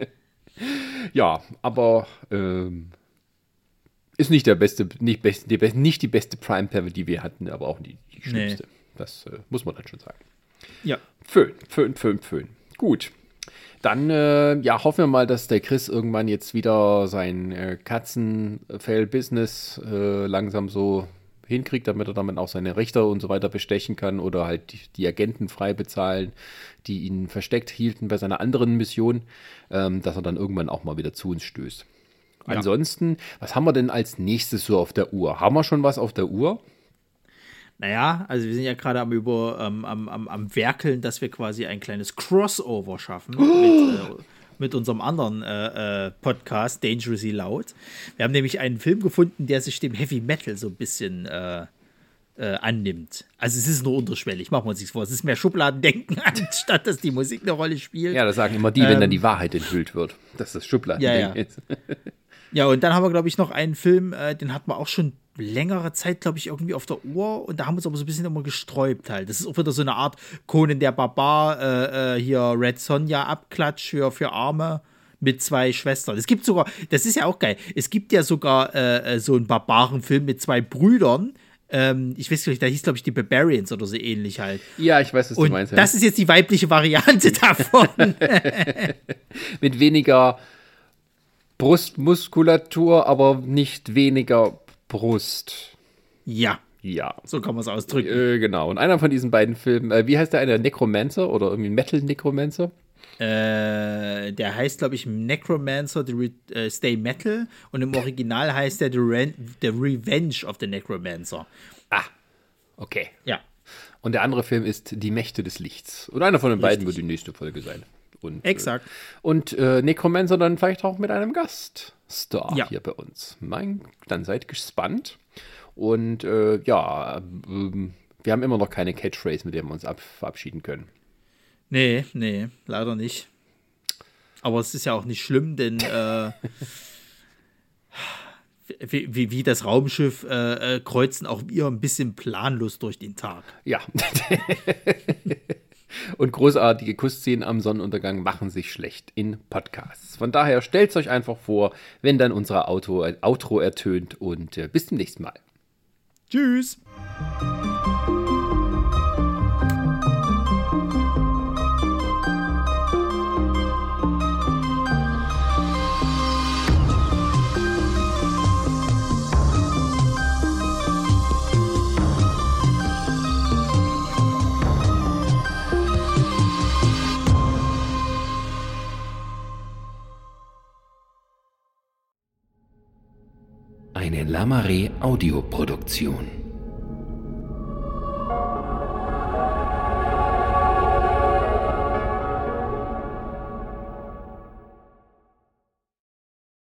[SPEAKER 5] Ja, aber ähm, ist nicht der beste, nicht, best, die, best, nicht die beste Prime-Perle, die wir hatten, aber auch die, die schlimmste. Nee. Das äh, muss man dann schon sagen.
[SPEAKER 4] Ja.
[SPEAKER 5] Föhn, Föhn, Föhn, Föhn. Gut. Dann äh, ja, hoffen wir mal, dass der Chris irgendwann jetzt wieder sein äh, Katzenfell-Business äh, langsam so hinkriegt, damit er damit auch seine Richter und so weiter bestechen kann oder halt die, die Agenten frei bezahlen, die ihn versteckt hielten bei seiner anderen Mission, ähm, dass er dann irgendwann auch mal wieder zu uns stößt. Ja. Ansonsten, was haben wir denn als nächstes so auf der Uhr? Haben wir schon was auf der Uhr?
[SPEAKER 4] Naja, also wir sind ja gerade am, über, ähm, am, am, am Werkeln, dass wir quasi ein kleines Crossover schaffen oh. mit, äh, mit unserem anderen äh, äh, Podcast, Dangerously Loud. Wir haben nämlich einen Film gefunden, der sich dem Heavy Metal so ein bisschen äh, äh, annimmt. Also es ist nur unterschwellig, machen wir uns nichts vor. Es ist mehr Schubladendenken, anstatt dass die Musik eine Rolle spielt.
[SPEAKER 5] Ja, das sagen immer die, ähm, wenn dann die Wahrheit enthüllt wird, dass das Schubladendenken
[SPEAKER 4] ja, ja.
[SPEAKER 5] ist.
[SPEAKER 4] Ja, und dann haben wir, glaube ich, noch einen Film, äh, den hatten wir auch schon längere Zeit, glaube ich, irgendwie auf der Uhr und da haben wir uns aber so ein bisschen immer gesträubt halt. Das ist auch wieder so eine Art Conan der Barbar, äh, äh, hier Red Sonja Abklatsch für, für Arme. mit zwei Schwestern. Es gibt sogar, das ist ja auch geil, es gibt ja sogar äh, so einen Barbarenfilm mit zwei Brüdern. Ähm, ich weiß nicht, da hieß, glaube ich, die Barbarians oder so ähnlich halt.
[SPEAKER 5] Ja, ich weiß, was
[SPEAKER 4] Und
[SPEAKER 5] du meinst. Ja.
[SPEAKER 4] Das ist jetzt die weibliche Variante davon.
[SPEAKER 5] Mit weniger Brustmuskulatur, aber nicht weniger Brust.
[SPEAKER 4] Ja.
[SPEAKER 5] Ja.
[SPEAKER 4] So kann man es ausdrücken.
[SPEAKER 5] Äh, genau. Und einer von diesen beiden Filmen, äh, wie heißt der eine? Necromancer oder irgendwie Metal-Necromancer?
[SPEAKER 4] Äh, der heißt, glaube ich, Necromancer The Re äh, Stay Metal und im Original heißt der The, Re The Revenge of the Necromancer.
[SPEAKER 5] Ah, okay.
[SPEAKER 4] Ja.
[SPEAKER 5] Und der andere Film ist Die Mächte des Lichts. Und einer von den
[SPEAKER 4] Richtig.
[SPEAKER 5] beiden wird die nächste Folge sein. Und,
[SPEAKER 4] Exakt.
[SPEAKER 5] Äh, und äh, Necromancer dann vielleicht auch mit einem Gaststar
[SPEAKER 4] Ja.
[SPEAKER 5] hier bei uns. Mein, dann seid gespannt. Und äh, ja, ähm, wir haben immer noch keine Catchphrase, mit der wir uns ab verabschieden können.
[SPEAKER 4] Nee, nee, leider nicht. Aber es ist ja auch nicht schlimm, denn äh, wie, wie, wie das Raumschiff äh, äh, kreuzen auch wir ein bisschen planlos durch den Tag.
[SPEAKER 5] Ja. Und großartige Kussszenen am Sonnenuntergang machen sich schlecht in Podcasts. Von daher stellt es euch einfach vor, wenn dann unser Auto, äh, Outro ertönt und äh, bis zum nächsten Mal.
[SPEAKER 4] Tschüss.
[SPEAKER 1] Eine Lamare Audioproduktion.